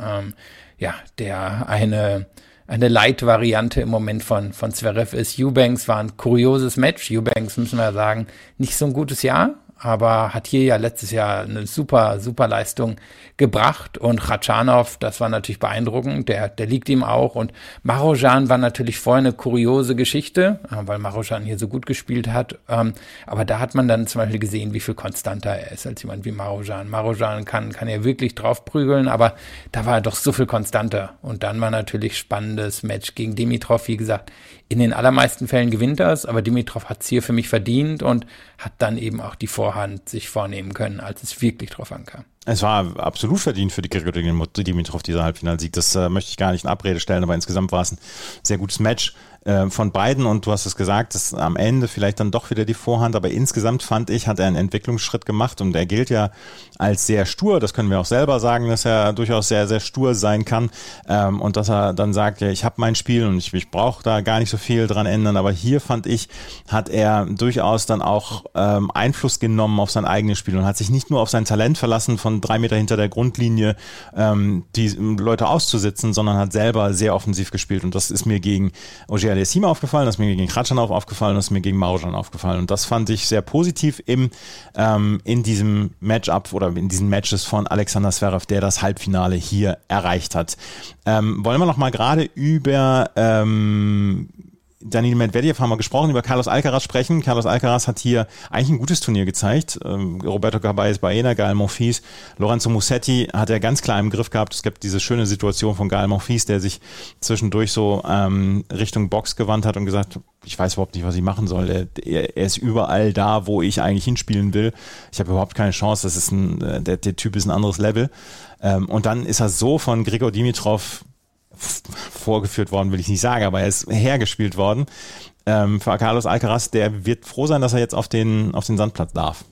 der eine Light-Variante im Moment von Zverev ist. Eubanks war ein kurioses Match. Eubanks, müssen wir sagen, nicht so ein gutes Jahr, aber hat hier ja letztes Jahr eine super Leistung gebracht, und Khachanov, das war natürlich beeindruckend, der liegt ihm auch, und Marozsan war natürlich vorher eine kuriose Geschichte, weil Marozsan hier so gut gespielt hat, aber da hat man dann zum Beispiel gesehen, wie viel konstanter er ist als jemand wie Marozsan. Marozsan kann ja wirklich draufprügeln, aber da war er doch so viel konstanter, und dann war natürlich spannendes Match gegen Dimitrov. Wie gesagt, in den allermeisten Fällen gewinnt das, aber Dimitrov hat es hier für mich verdient und hat dann eben auch die Vorhand sich vornehmen können, als es wirklich drauf ankam. Es war absolut verdient für die Grigor Dimitrov, dieser Halbfinalsieg. Das möchte ich gar nicht in Abrede stellen, aber insgesamt war es ein sehr gutes Match von beiden, und du hast es gesagt, dass am Ende vielleicht dann doch wieder die Vorhand, aber insgesamt fand ich, hat er einen Entwicklungsschritt gemacht, und er gilt ja als sehr stur. Das können wir auch selber sagen, dass er durchaus sehr, sehr stur sein kann, und dass er dann sagt, ja, ich habe mein Spiel und ich brauche da gar nicht so viel dran ändern, aber hier fand ich, hat er durchaus dann auch Einfluss genommen auf sein eigenes Spiel und hat sich nicht nur auf sein Talent verlassen, von 3 Meter hinter der Grundlinie die Leute auszusitzen, sondern hat selber sehr offensiv gespielt, und das ist mir gegen Auger-Aliassime aufgefallen, das ist mir gegen Khachanov aufgefallen, das ist mir gegen Marozsan aufgefallen, und das fand ich sehr positiv in diesem Matchup oder in diesen Matches von Alexander Zverev, der das Halbfinale hier erreicht hat. Wollen wir noch mal gerade über Daniil Medvedev haben wir gesprochen, über Carlos Alcaraz sprechen. Carlos Alcaraz hat hier eigentlich ein gutes Turnier gezeigt. Roberto Carballes Baena, Gael Monfils, Lorenzo Musetti hat er ganz klar im Griff gehabt. Es gibt diese schöne Situation von Gael Monfils, der sich zwischendurch so Richtung Box gewandt hat und gesagt, ich weiß überhaupt nicht, was ich machen soll. Er ist überall da, wo ich eigentlich hinspielen will. Ich habe überhaupt keine Chance. Das ist der Typ ist ein anderes Level. Und dann ist er so von Grigor Dimitrov vorgeführt worden, will ich nicht sagen, aber er ist hergespielt worden. Für Carlos Alcaraz, der wird froh sein, dass er jetzt auf den Sandplatz darf.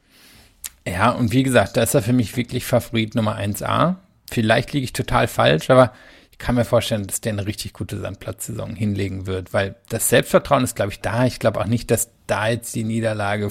Ja, und wie gesagt, da ist er für mich wirklich Favorit Nummer 1a. Vielleicht liege ich total falsch, aber ich kann mir vorstellen, dass der eine richtig gute Sandplatzsaison hinlegen wird, weil das Selbstvertrauen ist, glaube ich, da. Ich glaube auch nicht, dass da jetzt die Niederlage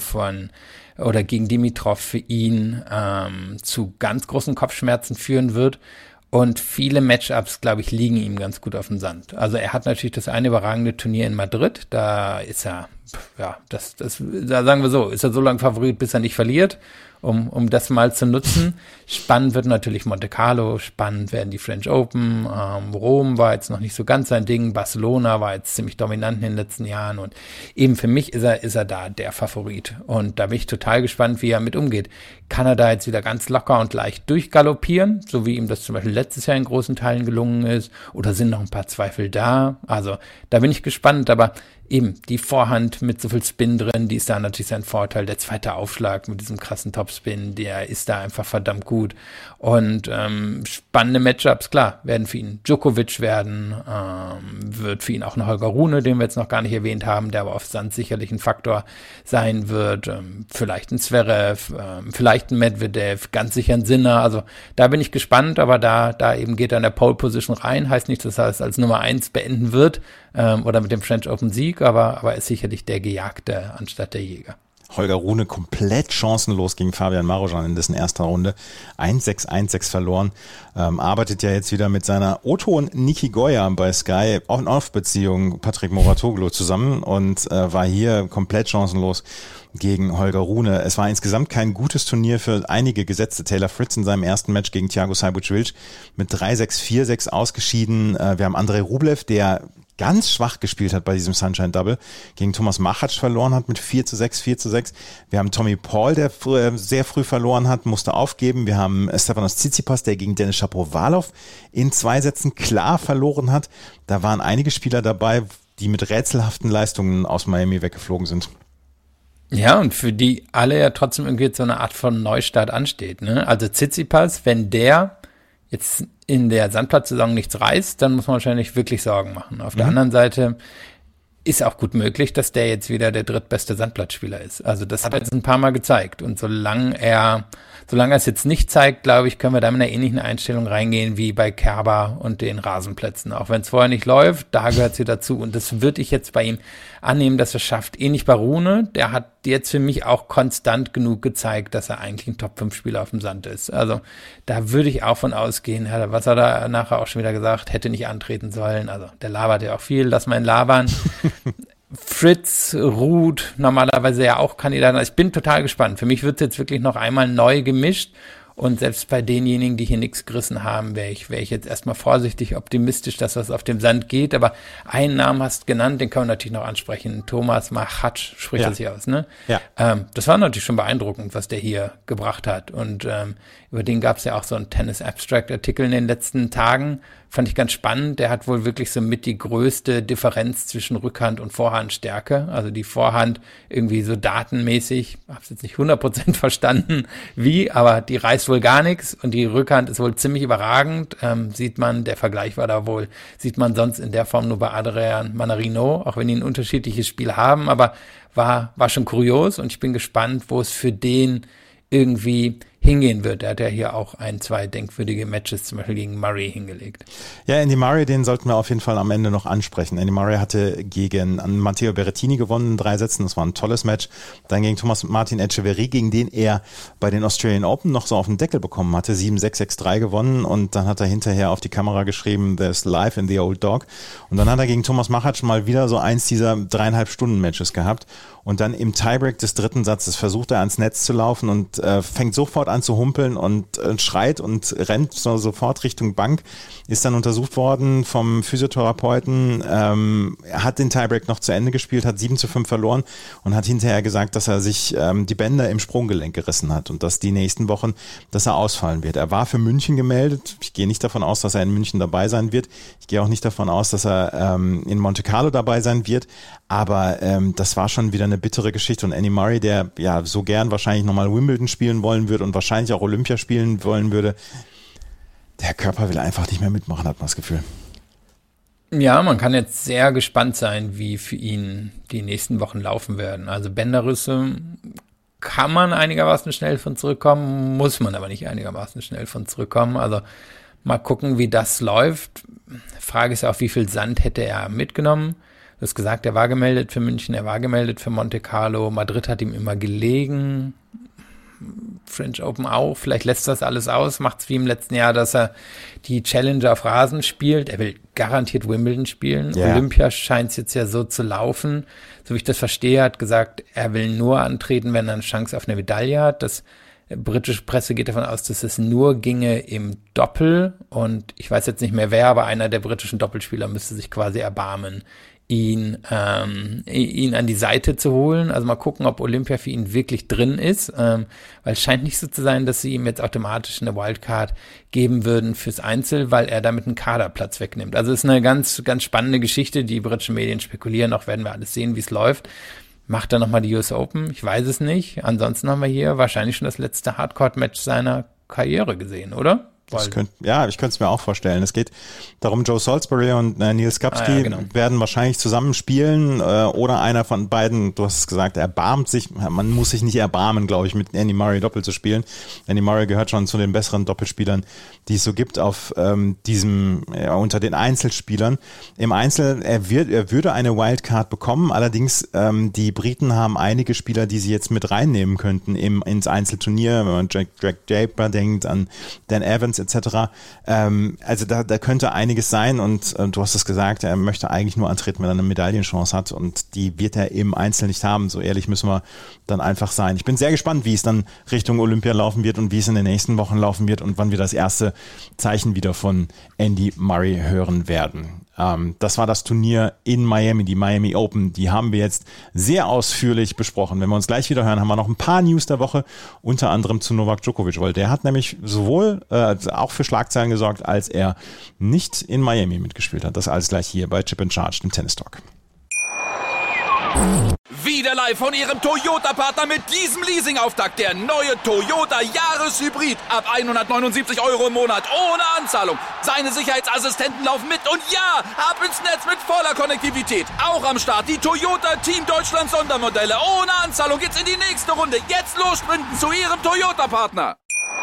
gegen Dimitrov für ihn zu ganz großen Kopfschmerzen führen wird. Und viele Matchups, glaube ich, liegen ihm ganz gut auf dem Sand. Also er hat natürlich das eine überragende Turnier in Madrid. Da ist er, da sagen wir so, ist er so lange Favorit, bis er nicht verliert, um das mal zu nutzen. Spannend wird natürlich Monte Carlo, spannend werden die French Open. Rom war jetzt noch nicht so ganz sein Ding. Barcelona war jetzt ziemlich dominant in den letzten Jahren, und eben für mich ist er da der Favorit. Und da bin ich total gespannt, wie er mit umgeht. Kann er da jetzt wieder ganz locker und leicht durchgaloppieren, so wie ihm das zum Beispiel letztes Jahr in großen Teilen gelungen ist? Oder sind noch ein paar Zweifel da? Also da bin ich gespannt, aber eben die Vorhand mit so viel Spin drin, die ist da natürlich sein Vorteil. Der zweite Aufschlag mit diesem krassen Topspin, der ist da einfach verdammt gut. Und spannende Matchups, klar, werden für ihn Djokovic werden, wird für ihn auch ein Holger Rune, den wir jetzt noch gar nicht erwähnt haben, der aber auf Sand sicherlich ein Faktor sein wird. Vielleicht ein Zverev, vielleicht ein Medvedev, ganz sicher ein Sinner. Also da bin ich gespannt, aber da eben geht er in der Pole Position rein. Heißt nicht, dass er es als Nummer 1 beenden wird oder mit dem French Open Sieg, aber er ist sicherlich der Gejagte anstatt der Jäger. Holger Rune komplett chancenlos gegen Fabian Marozsan in dessen erster Runde. 1-6, 1-6 verloren. Arbeitet ja jetzt wieder mit seiner O-Ton Niki Goya bei Sky On-Off-Beziehung Patrick Mouratoglou zusammen und war hier komplett chancenlos gegen Holger Rune. Es war insgesamt kein gutes Turnier für einige gesetzte. Taylor Fritz in seinem ersten Match gegen Thiago Seibuc-Wilch mit 3-6, 4-6 ausgeschieden. Wir haben Andrei Rublev, der ganz schwach gespielt hat bei diesem Sunshine Double, gegen Thomas Machac verloren hat mit 4-6, 4-6. Wir haben Tommy Paul, der sehr früh verloren hat, musste aufgeben. Wir haben Stefanos Tsitsipas, der gegen Denis Shapovalov in 2 Sätzen klar verloren hat. Da waren einige Spieler dabei, die mit rätselhaften Leistungen aus Miami weggeflogen sind. Ja, und für die alle ja trotzdem irgendwie jetzt so eine Art von Neustart ansteht, ne? Also Tsitsipas, wenn der jetzt in der Sandplatzsaison nichts reißt, dann muss man wahrscheinlich wirklich Sorgen machen. Auf der anderen Seite ist auch gut möglich, dass der jetzt wieder der drittbeste Sandplatzspieler ist. Also das hat er jetzt ein paar Mal gezeigt. Und solange er es jetzt nicht zeigt, glaube ich, können wir da mit einer ähnlichen Einstellung reingehen wie bei Kerber und den Rasenplätzen. Auch wenn es vorher nicht läuft, da gehört sie dazu. Und das würde ich jetzt bei ihm annehmen, dass er schafft. Ähnlich bei Rune, der hat jetzt für mich auch konstant genug gezeigt, dass er eigentlich ein Top-5-Spieler auf dem Sand ist. Also da würde ich auch von ausgehen, was er da nachher auch schon wieder gesagt, hätte nicht antreten sollen. Also der labert ja auch viel, lass mal ihn labern. Fritz, Ruud, normalerweise ja auch Kandidaten. Ich bin total gespannt. Für mich wird es jetzt wirklich noch einmal neu gemischt. Und selbst bei denjenigen, die hier nichts gerissen haben, wäre ich jetzt erstmal vorsichtig optimistisch, dass das auf dem Sand geht. Aber einen Namen hast du genannt, den kann man natürlich noch ansprechen. Thomas Machac spricht das hier aus, ne? Ja. Das war natürlich schon beeindruckend, was der hier gebracht hat. Und über den gab es ja auch so einen Tennis-Abstract-Artikel in den letzten Tagen. Fand ich ganz spannend. Der hat wohl wirklich so mit die größte Differenz zwischen Rückhand- und Vorhandstärke. Also die Vorhand irgendwie so datenmäßig, hab's jetzt nicht 100% verstanden, wie, aber die reißt wohl gar nichts und die Rückhand ist wohl ziemlich überragend. Sieht man, der Vergleich war da wohl, sieht man sonst in der Form nur bei Adrian Manarino, auch wenn die ein unterschiedliches Spiel haben, aber war schon kurios und ich bin gespannt, wo es für den irgendwie hingehen wird. Er hat ja hier auch 1-2 denkwürdige Matches zum Beispiel gegen Murray hingelegt. Ja, Andy Murray, den sollten wir auf jeden Fall am Ende noch ansprechen. Andy Murray hatte gegen Matteo Berrettini gewonnen in 3 Sätzen. Das war ein tolles Match. Dann gegen Thomas Martin Etcheverry, gegen den er bei den Australian Open noch so auf den Deckel bekommen hatte. 7-6, 6-3 gewonnen und dann hat er hinterher auf die Kamera geschrieben, there's life in the old dog. Und dann hat er gegen Thomas Machac mal wieder so eins dieser 3,5 Stunden Matches gehabt. Und dann im Tiebreak des 3. Satzes versucht er ans Netz zu laufen und fängt sofort an zu humpeln und schreit und rennt sofort Richtung Bank, ist dann untersucht worden vom Physiotherapeuten, er hat den Tiebreak noch zu Ende gespielt, hat 7-5 verloren und hat hinterher gesagt, dass er sich die Bänder im Sprunggelenk gerissen hat und dass die nächsten Wochen, dass er ausfallen wird. Er war für München gemeldet. Ich gehe nicht davon aus, dass er in München dabei sein wird. Ich gehe auch nicht davon aus, dass er in Monte Carlo dabei sein wird. Aber das war schon wieder eine bittere Geschichte und Andy Murray, der ja so gern wahrscheinlich nochmal Wimbledon spielen wollen würde und wahrscheinlich auch Olympia spielen wollen würde, der Körper will einfach nicht mehr mitmachen, hat man das Gefühl. Ja, man kann jetzt sehr gespannt sein, wie für ihn die nächsten Wochen laufen werden. Also Bänderrisse kann man einigermaßen schnell von zurückkommen, muss man aber nicht einigermaßen schnell von zurückkommen. Also mal gucken, wie das läuft. Frage ist auch, wie viel Sand hätte er mitgenommen? Du hast gesagt, er war gemeldet für München, er war gemeldet für Monte Carlo. Madrid hat ihm immer gelegen. French Open auch. Vielleicht lässt das alles aus, macht es wie im letzten Jahr, dass er die Challenger auf Rasen spielt. Er will garantiert Wimbledon spielen. Yeah. Olympia scheint es jetzt ja so zu laufen. So wie ich das verstehe, hat gesagt, er will nur antreten, wenn er eine Chance auf eine Medaille hat. Das britische Presse geht davon aus, dass es nur ginge im Doppel. Und ich weiß jetzt nicht mehr wer, aber einer der britischen Doppelspieler müsste sich quasi erbarmen, ihn an die Seite zu holen. Also mal gucken, ob Olympia für ihn wirklich drin ist, weil es scheint nicht so zu sein, dass sie ihm jetzt automatisch eine Wildcard geben würden fürs Einzel, weil er damit einen Kaderplatz wegnimmt. Also es ist eine ganz, ganz spannende Geschichte. Die britischen Medien spekulieren, auch werden wir alles sehen, wie es läuft. Macht er nochmal die US Open? Ich weiß es nicht. Ansonsten haben wir hier wahrscheinlich schon das letzte Hardcourt-Match seiner Karriere gesehen, oder? Ich könnte es mir auch vorstellen. Es geht darum, Joe Salisbury und Neil Skupski werden wahrscheinlich zusammen spielen oder einer von beiden, du hast es gesagt, erbarmt sich, man muss sich nicht erbarmen, glaube ich, mit Andy Murray Doppel zu spielen. Andy Murray gehört schon zu den besseren Doppelspielern, die es so gibt auf unter den Einzelspielern. Im Einzel, er würde eine Wildcard bekommen, allerdings die Briten haben einige Spieler, die sie jetzt mit reinnehmen könnten ins Einzelturnier, wenn man Jack Draper denkt, an Dan Evans Points etc. Also da könnte einiges sein und du hast es gesagt, er möchte eigentlich nur antreten, wenn er eine Medaillenchance hat und die wird er im Einzel nicht haben. So ehrlich müssen wir dann einfach sein. Ich bin sehr gespannt, wie es dann Richtung Olympia laufen wird und wie es in den nächsten Wochen laufen wird und wann wir das erste Zeichen wieder von Andy Murray hören werden. Das war das Turnier in Miami, die Miami Open. Die haben wir jetzt sehr ausführlich besprochen. Wenn wir uns gleich wieder hören, haben wir noch ein paar News der Woche, unter anderem zu Novak Djokovic, weil der hat nämlich sowohl auch für Schlagzeilen gesorgt, als er nicht in Miami mitgespielt hat. Das alles gleich hier bei Chip & Charge, dem Tennis Talk. Wieder live von Ihrem Toyota-Partner mit diesem Leasing-Auftakt. Der neue Toyota Jahreshybrid. Ab 179 € im Monat. Ohne Anzahlung. Seine Sicherheitsassistenten laufen mit. Und ja, ab ins Netz mit voller Konnektivität. Auch am Start die Toyota Team Deutschland Sondermodelle. Ohne Anzahlung geht's in die nächste Runde. Jetzt los sprinten zu Ihrem Toyota-Partner.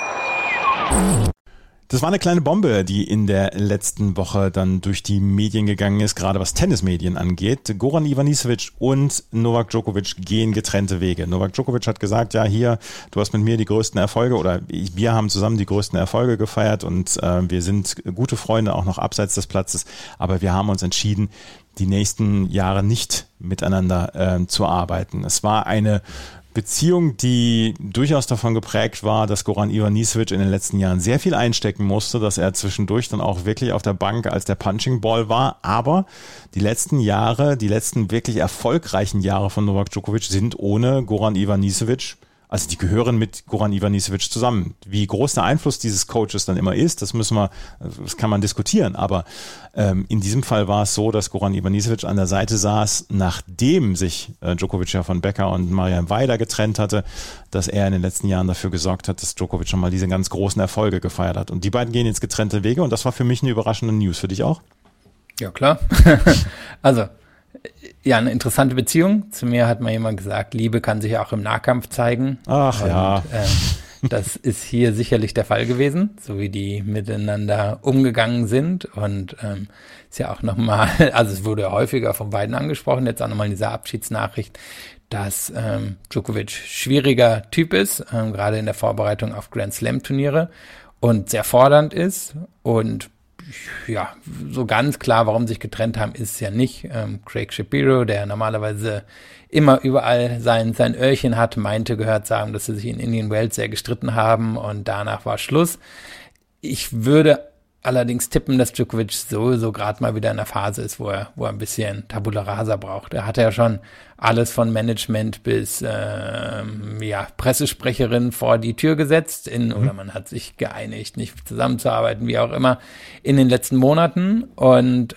Das war eine kleine Bombe, die in der letzten Woche dann durch die Medien gegangen ist, gerade was Tennismedien angeht. Goran Ivanisevic und Novak Djokovic gehen getrennte Wege. Novak Djokovic hat gesagt, ja hier, du hast mit mir die größten Erfolge oder wir haben zusammen die größten Erfolge gefeiert und wir sind gute Freunde auch noch abseits des Platzes, aber wir haben uns entschieden, die nächsten Jahre nicht miteinander zu arbeiten. Es war eine Beziehung, die durchaus davon geprägt war, dass Goran Ivanisevic in den letzten Jahren sehr viel einstecken musste, dass er zwischendurch dann auch wirklich auf der Bank als der Punching Ball war. Aber die letzten Jahre, die letzten wirklich erfolgreichen Jahre von Novak Djokovic sind ohne Goran Ivanisevic, also die gehören mit Goran Ivanisevic zusammen. Wie groß der Einfluss dieses Coaches dann immer ist, das kann man diskutieren. Aber in diesem Fall war es so, dass Goran Ivanisevic an der Seite saß, nachdem sich Djokovic ja von Becker und Marian Weider getrennt hatte, dass er in den letzten Jahren dafür gesorgt hat, dass Djokovic schon mal diese ganz großen Erfolge gefeiert hat. Und die beiden gehen jetzt getrennte Wege und das war für mich eine überraschende News. Für dich auch? Ja, klar. Also, ja, eine interessante Beziehung. Zu mir hat mal jemand gesagt, Liebe kann sich auch im Nahkampf zeigen. Ach und, ja. Das ist hier sicherlich der Fall gewesen, so wie die miteinander umgegangen sind. Und ist ja auch nochmal, also es wurde ja häufiger von beiden angesprochen, jetzt auch nochmal in dieser Abschiedsnachricht, dass Djokovic schwieriger Typ ist, gerade in der Vorbereitung auf Grand Slam Turniere und sehr fordernd ist und ja, so ganz klar, warum sie sich getrennt haben, ist es ja nicht. Craig Shapiro, der normalerweise immer überall sein Öhrchen hat, meinte gehört zu haben, dass sie sich in Indian Wells sehr gestritten haben und danach war Schluss. Ich würde allerdings tippen, dass Djokovic sowieso gerade mal wieder in einer Phase ist, wo er ein bisschen Tabula Rasa braucht. Er hatte ja schon alles von Management bis Pressesprecherin vor die Tür gesetzt, oder man hat sich geeinigt, nicht zusammenzuarbeiten, wie auch immer, in den letzten Monaten. Und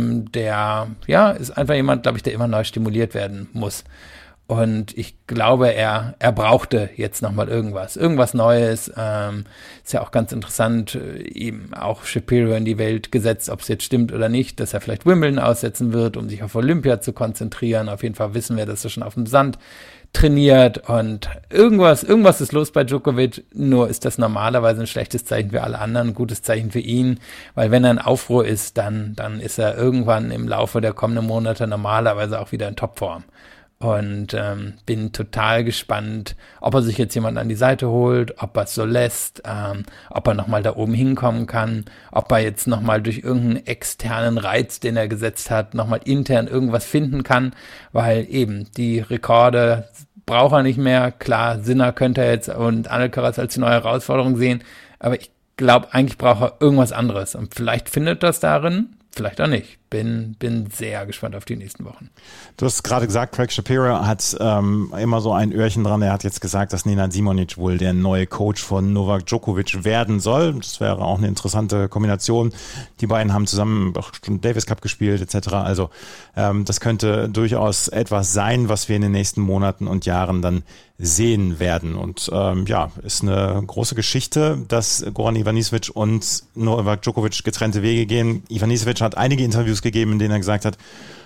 der ist einfach jemand, glaube ich, der immer neu stimuliert werden muss. Und ich glaube, er brauchte jetzt nochmal irgendwas Neues. Ist ja auch ganz interessant, eben auch Shapiro in die Welt gesetzt, ob es jetzt stimmt oder nicht, dass er vielleicht Wimbledon aussetzen wird, um sich auf Olympia zu konzentrieren. Auf jeden Fall wissen wir, dass er schon auf dem Sand trainiert und irgendwas ist los bei Djokovic, nur ist das normalerweise ein schlechtes Zeichen für alle anderen, ein gutes Zeichen für ihn, weil wenn er in Aufruhr ist, dann ist er irgendwann im Laufe der kommenden Monate normalerweise auch wieder in Topform. Und bin total gespannt, ob er sich jetzt jemand an die Seite holt, ob er es so lässt, ob er nochmal da oben hinkommen kann, ob er jetzt nochmal durch irgendeinen externen Reiz, den er gesetzt hat, nochmal intern irgendwas finden kann, weil eben die Rekorde braucht er nicht mehr. Klar, Sinner könnte er jetzt und Alcaraz als die neue Herausforderung sehen, aber ich glaube, eigentlich braucht er irgendwas anderes und vielleicht findet das darin, vielleicht auch nicht. Bin sehr gespannt auf die nächsten Wochen. Du hast gerade gesagt, Craig Shapiro hat immer so ein Öhrchen dran. Er hat jetzt gesagt, dass Nenad Simonic wohl der neue Coach von Novak Djokovic werden soll. Das wäre auch eine interessante Kombination. Die beiden haben zusammen auch schon Davis Cup gespielt etc. Also das könnte durchaus etwas sein, was wir in den nächsten Monaten und Jahren dann sehen werden. Und ist eine große Geschichte, dass Goran Ivanisevic und Novak Djokovic getrennte Wege gehen. Ivanisevic hat einige Interviews gegeben, in denen er gesagt hat,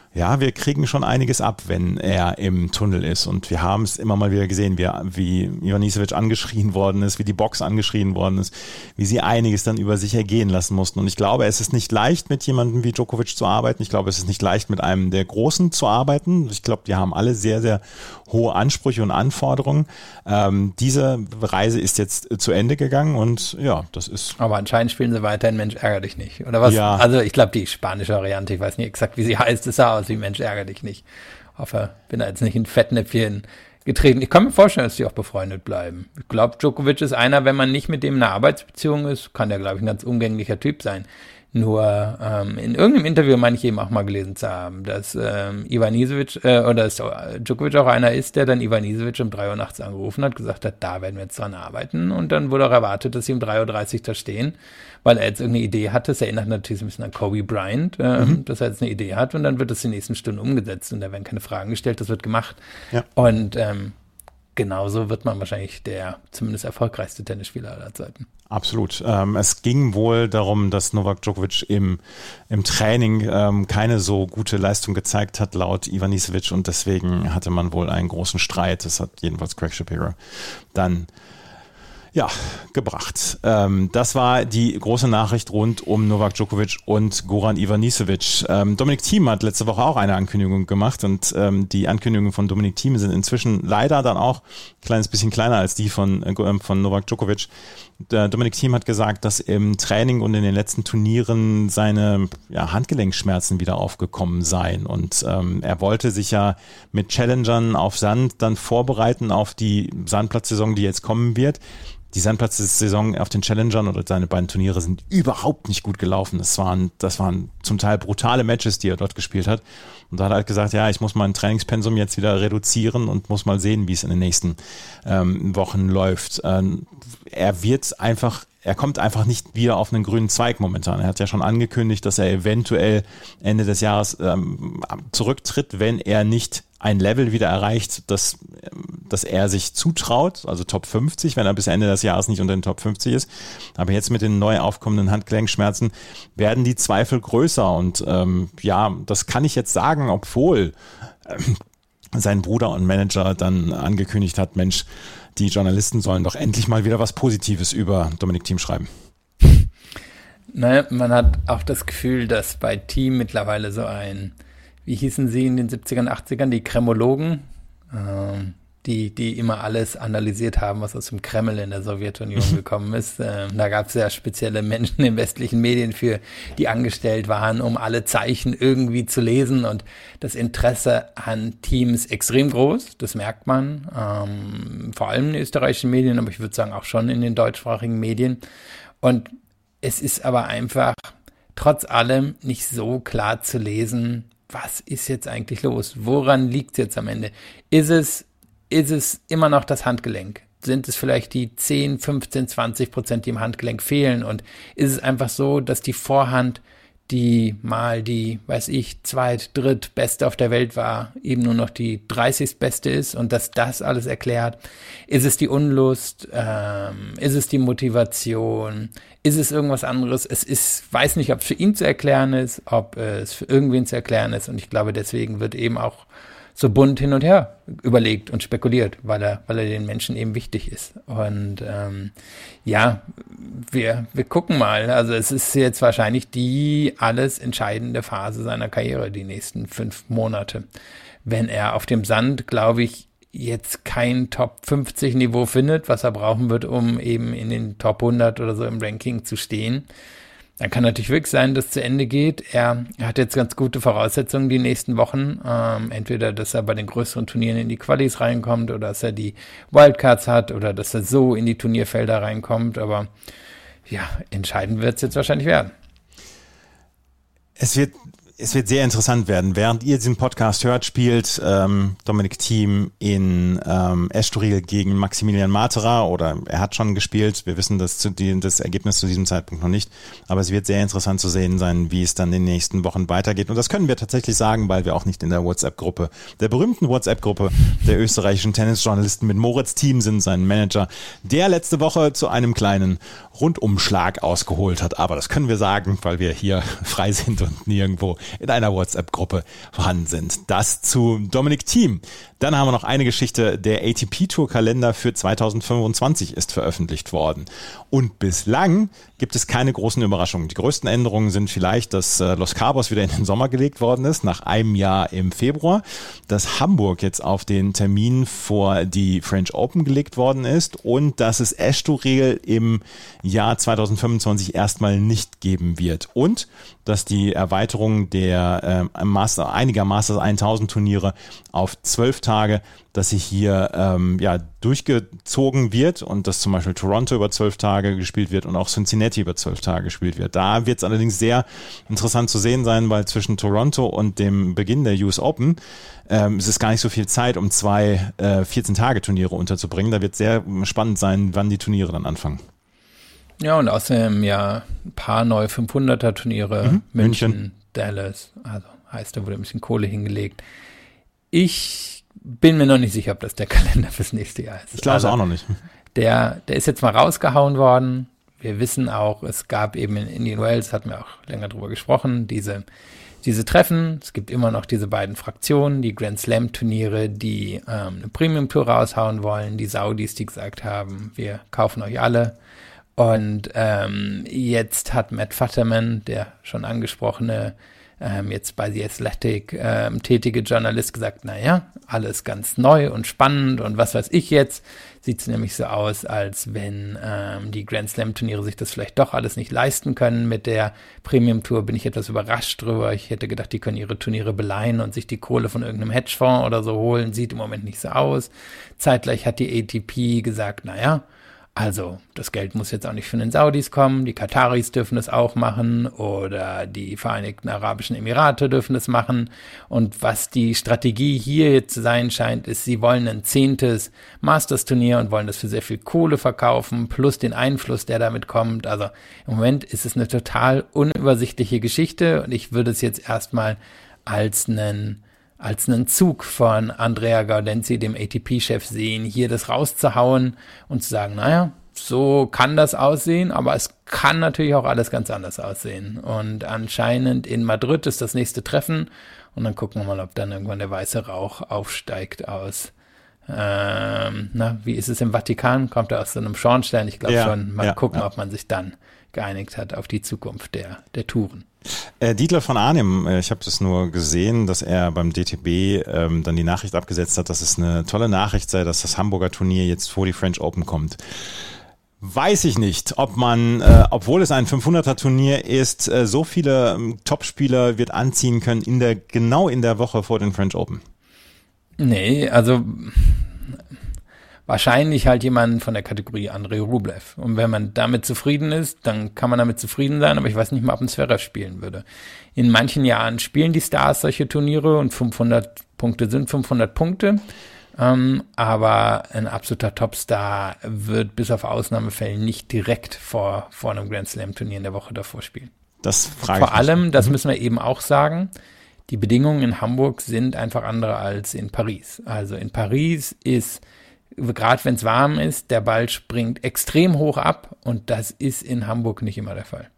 ja, wir kriegen schon einiges ab, wenn er im Tunnel ist. Und wir haben es immer mal wieder gesehen, wie Ivanisevic angeschrien worden ist, wie die Box angeschrien worden ist, wie sie einiges dann über sich ergehen lassen mussten. Und ich glaube, es ist nicht leicht, mit jemandem wie Djokovic zu arbeiten. Ich glaube, es ist nicht leicht, mit einem der Großen zu arbeiten. Ich glaube, die haben alle sehr, sehr hohe Ansprüche und Anforderungen. Diese Reise ist jetzt zu Ende gegangen und ja, das ist... Aber anscheinend spielen sie weiterhin Mensch, ärger dich nicht. Oder was? Ja. Also ich glaube, die spanische Variante, ich weiß nicht exakt, wie sie heißt, es sah aus wie Mensch, ärger dich nicht. Hoffe, bin da jetzt nicht in Fettnäpfchen getreten. Ich kann mir vorstellen, dass die auch befreundet bleiben. Ich glaube, Djokovic ist einer, wenn man nicht mit dem in einer Arbeitsbeziehung ist, kann der, glaube ich, ein ganz umgänglicher Typ sein. Nur in irgendeinem Interview meine ich eben auch mal gelesen zu haben, dass Ivanisevic oder dass Djokovic auch einer ist, der dann Ivanisevic um 3 Uhr nachts angerufen hat, gesagt hat, da werden wir jetzt dran arbeiten. Und dann wurde auch erwartet, dass sie um 3.30 Uhr da stehen, weil er jetzt irgendeine Idee hatte. Das erinnert natürlich ein bisschen an Kobe Bryant, dass er jetzt eine Idee hat und dann wird das in den nächsten Stunden umgesetzt und da werden keine Fragen gestellt, das wird gemacht. Ja. Und genauso wird man wahrscheinlich der zumindest erfolgreichste Tennisspieler aller Zeiten. Absolut. Es ging wohl darum, dass Novak Djokovic im Training keine so gute Leistung gezeigt hat, laut Ivanisevic, und deswegen hatte man wohl einen großen Streit. Das hat jedenfalls Craig Shapiro dann gebracht. Das war die große Nachricht rund um Novak Djokovic und Goran Ivanisevic. Dominic Thiem hat letzte Woche auch eine Ankündigung gemacht und die Ankündigungen von Dominic Thiem sind inzwischen leider dann auch ein kleines bisschen kleiner als die von Novak Djokovic. Dominic Thiem hat gesagt, dass im Training und in den letzten Turnieren seine Handgelenkschmerzen wieder aufgekommen seien und er wollte sich ja mit Challengern auf Sand dann vorbereiten auf die Sandplatzsaison, die jetzt kommen wird. Die Sandplatzsaison auf den Challengern oder seine beiden Turniere sind überhaupt nicht gut gelaufen. Das waren zum Teil brutale Matches, die er dort gespielt hat. Und da hat er halt gesagt, ja, ich muss mein Trainingspensum jetzt wieder reduzieren und muss mal sehen, wie es in den nächsten Wochen läuft. Er kommt einfach nicht wieder auf einen grünen Zweig momentan. Er hat ja schon angekündigt, dass er eventuell Ende des Jahres zurücktritt, wenn er nicht ein Level wieder erreicht, dass er sich zutraut, also Top 50, wenn er bis Ende des Jahres nicht unter den Top 50 ist. Aber jetzt mit den neu aufkommenden Handgelenkschmerzen werden die Zweifel größer. Und das kann ich jetzt sagen, obwohl sein Bruder und Manager dann angekündigt hat, Mensch, die Journalisten sollen doch endlich mal wieder was Positives über Dominic Thiem schreiben. Naja, man hat auch das Gefühl, dass bei Thiem mittlerweile so wie hießen sie in den 70ern, 80ern, die Kremologen, die immer alles analysiert haben, was aus dem Kreml in der Sowjetunion gekommen ist. Da gab es ja spezielle Menschen in westlichen Medien für, die angestellt waren, um alle Zeichen irgendwie zu lesen, und das Interesse an Teams extrem groß, das merkt man, vor allem in den österreichischen Medien, aber ich würde sagen auch schon in den deutschsprachigen Medien. Und es ist aber einfach trotz allem nicht so klar zu lesen, was ist jetzt eigentlich los? Woran liegt es jetzt am Ende? Ist es immer noch das Handgelenk? Sind es vielleicht die 10, 15, 20%, die im Handgelenk fehlen? Und ist es einfach so, dass die Vorhand, die mal die, zweit-, drittbeste auf der Welt war, eben nur noch die 30. beste ist und dass das alles erklärt? Ist es die Unlust? Ist es die Motivation? Ist es irgendwas anderes? Weiß nicht, ob es für ihn zu erklären ist, ob es für irgendwen zu erklären ist, und ich glaube, deswegen wird eben auch so bunt hin und her überlegt und spekuliert, weil er den Menschen eben wichtig ist. Und wir gucken mal. Also es ist jetzt wahrscheinlich die alles entscheidende Phase seiner Karriere, die nächsten 5 Monate. Wenn er auf dem Sand, glaube ich, jetzt kein Top 50 Niveau findet, was er brauchen wird, um eben in den Top 100 oder so im Ranking zu stehen, dann kann natürlich wirklich sein, dass es zu Ende geht. Er hat jetzt ganz gute Voraussetzungen die nächsten Wochen. Entweder, dass er bei den größeren Turnieren in die Qualis reinkommt oder dass er die Wildcards hat oder dass er so in die Turnierfelder reinkommt. Aber entscheidend wird es jetzt wahrscheinlich werden. Es wird sehr interessant werden. Während ihr diesen Podcast hört, spielt Dominic Thiem in Estoril gegen Maximilian Matera, oder er hat schon gespielt. Wir wissen das Ergebnis zu diesem Zeitpunkt noch nicht. Aber es wird sehr interessant zu sehen sein, wie es dann in den nächsten Wochen weitergeht. Und das können wir tatsächlich sagen, weil wir auch nicht in der WhatsApp-Gruppe, der berühmten WhatsApp-Gruppe der österreichischen Tennisjournalisten mit Moritz Thiem sind, sein Manager, der letzte Woche zu einem kleinen Rundumschlag ausgeholt hat. Aber das können wir sagen, weil wir hier frei sind und nirgendwo in einer WhatsApp-Gruppe vorhanden sind. Das zu Dominic Thiem. Dann haben wir noch eine Geschichte. Der ATP-Tour-Kalender für 2025 ist veröffentlicht worden. Und bislang gibt es keine großen Überraschungen. Die größten Änderungen sind vielleicht, dass Los Cabos wieder in den Sommer gelegt worden ist, nach einem Jahr im Februar. Dass Hamburg jetzt auf den Termin vor die French Open gelegt worden ist und dass es Estoril im Jahr 2025 erstmal nicht geben wird. Und dass die Erweiterung der einiger Masters 1000 Turniere auf 12 Tage, dass sie hier durchgezogen wird und dass zum Beispiel Toronto über 12 Tage gespielt wird und auch Cincinnati über 12 Tage gespielt wird. Da wird es allerdings sehr interessant zu sehen sein, weil zwischen Toronto und dem Beginn der US Open es ist gar nicht so viel Zeit, um 2 14-Tage-Turniere unterzubringen. Da wird sehr spannend sein, wann die Turniere dann anfangen. Ja, und außerdem ja ein paar neue 500er-Turniere, München, Dallas, also heißt, da wurde ein bisschen Kohle hingelegt. Ich bin mir noch nicht sicher, ob das der Kalender fürs nächste Jahr ist. Ich glaube es auch noch nicht. Der ist jetzt mal rausgehauen worden. Wir wissen auch, es gab eben in Indian Wells, hatten wir auch länger drüber gesprochen, diese Treffen. Es gibt immer noch diese beiden Fraktionen, die Grand Slam Turniere, die eine Premium Tour raushauen wollen, die Saudis, die gesagt haben, wir kaufen euch alle. Und jetzt hat Matt Futterman, der schon angesprochene, jetzt bei The Athletic tätige Journalist, gesagt, naja, alles ganz neu und spannend und was weiß ich jetzt. Sieht es nämlich so aus, als wenn die Grand Slam Turniere sich das vielleicht doch alles nicht leisten können mit der Premium Tour. Bin ich etwas überrascht drüber. Ich hätte gedacht, die können ihre Turniere beleihen und sich die Kohle von irgendeinem Hedgefonds oder so holen. Sieht im Moment nicht so aus. Zeitgleich hat die ATP gesagt, naja, also, das Geld muss jetzt auch nicht von den Saudis kommen, die Kataris dürfen es auch machen oder die Vereinigten Arabischen Emirate dürfen es machen. Und was die Strategie hier jetzt zu sein scheint, ist, sie wollen ein 10. Masters-Turnier und wollen das für sehr viel Kohle verkaufen, plus den Einfluss, der damit kommt. Also im Moment ist es eine total unübersichtliche Geschichte und ich würde es jetzt erstmal als einen Zug von Andrea Gaudenzi, dem ATP-Chef, sehen, hier das rauszuhauen und zu sagen, naja, so kann das aussehen, aber es kann natürlich auch alles ganz anders aussehen. Und anscheinend in Madrid ist das nächste Treffen und dann gucken wir mal, ob dann irgendwann der weiße Rauch aufsteigt aus, wie ist es im Vatikan? Kommt er aus so einem Schornstein? Ich glaube schon. Mal gucken, ob man sich dann geeinigt hat auf die Zukunft der Touren. Dietler von Arnim, ich habe das nur gesehen, dass er beim DTB dann die Nachricht abgesetzt hat, dass es eine tolle Nachricht sei, dass das Hamburger Turnier jetzt vor die French Open kommt. Weiß ich nicht, ob man, obwohl es ein 500er Turnier ist, so viele Topspieler wird anziehen können genau in der Woche vor den French Open. Nee, also wahrscheinlich halt jemanden von der Kategorie Andrei Rublev. Und wenn man damit zufrieden ist, dann kann man damit zufrieden sein, aber ich weiß nicht mal, ob ein Zverev spielen würde. In manchen Jahren spielen die Stars solche Turniere und 500 Punkte sind 500 Punkte. Aber ein absoluter Topstar wird bis auf Ausnahmefälle nicht direkt vor einem Grand Slam Turnier in der Woche davor spielen. Das frage ich Vor allem, das müssen wir eben auch sagen, die Bedingungen in Hamburg sind einfach andere als in Paris. Also in Paris ist, gerade wenn es warm ist, der Ball springt extrem hoch ab und das ist in Hamburg nicht immer der Fall.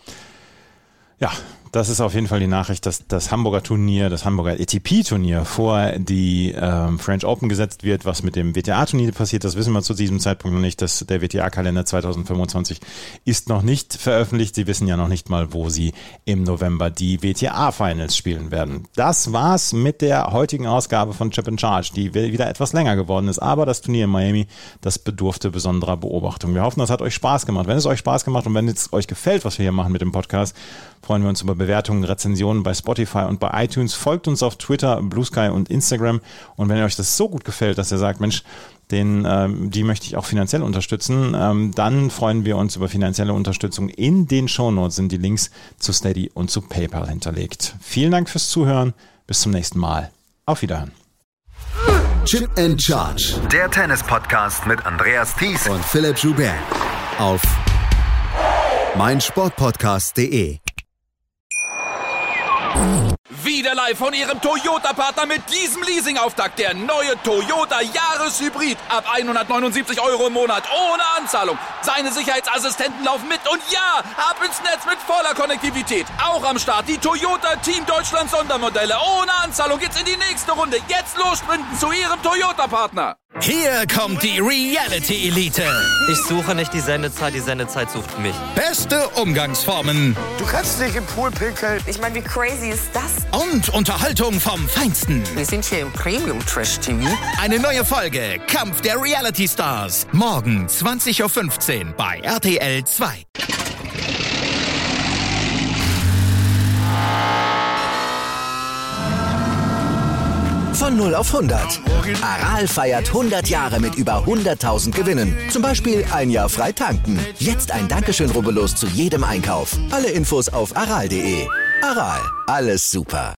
Ja, das ist auf jeden Fall die Nachricht, dass das Hamburger Turnier, das Hamburger ATP-Turnier vor die French Open gesetzt wird. Was mit dem WTA-Turnier passiert, das wissen wir zu diesem Zeitpunkt noch nicht. Der WTA-Kalender 2025 ist noch nicht veröffentlicht. Sie wissen ja noch nicht mal, wo sie im November die WTA-Finals spielen werden. Das war's mit der heutigen Ausgabe von Chip in Charge, die wieder etwas länger geworden ist. Aber das Turnier in Miami, das bedurfte besonderer Beobachtung. Wir hoffen, das hat euch Spaß gemacht. Wenn es euch Spaß gemacht und wenn es euch gefällt, was wir hier machen mit dem Podcast, freuen wir uns über Bewertungen, Rezensionen bei Spotify und bei iTunes. Folgt uns auf Twitter, Blue Sky und Instagram. Und wenn euch das so gut gefällt, dass ihr sagt, Mensch, die möchte ich auch finanziell unterstützen, dann freuen wir uns über finanzielle Unterstützung. In den Shownotes sind die Links zu Steady und zu PayPal hinterlegt. Vielen Dank fürs Zuhören. Bis zum nächsten Mal. Auf Wiederhören. Chip and Charge. Der Tennis-Podcast mit Andreas Thies und Philipp Joubert. Auf meinsportpodcast.de. Wieder live von Ihrem Toyota-Partner mit diesem Leasing-Auftakt. Der neue Toyota Jahreshybrid. Ab 179 € im Monat. Ohne Anzahlung. Seine Sicherheitsassistenten laufen mit. Und ja, ab ins Netz mit voller Konnektivität. Auch am Start die Toyota Team Deutschland Sondermodelle. Ohne Anzahlung geht's in die nächste Runde. Jetzt los sprinten zu Ihrem Toyota-Partner. Hier kommt die Reality-Elite. Ich suche nicht die Sendezeit sucht mich. Beste Umgangsformen. Du kannst nicht im Pool pinkeln. Ich meine, wie crazy ist das? Und Unterhaltung vom Feinsten. Wir sind hier im Premium-Trash-TV. Eine neue Folge Kampf der Reality-Stars. Morgen 20:15 Uhr bei RTL 2. Von 0 auf 100. Aral feiert 100 Jahre mit über 100.000 Gewinnen. Zum Beispiel ein Jahr frei tanken. Jetzt ein Dankeschön, rubbellos zu jedem Einkauf. Alle Infos auf aral.de. Aral, alles super.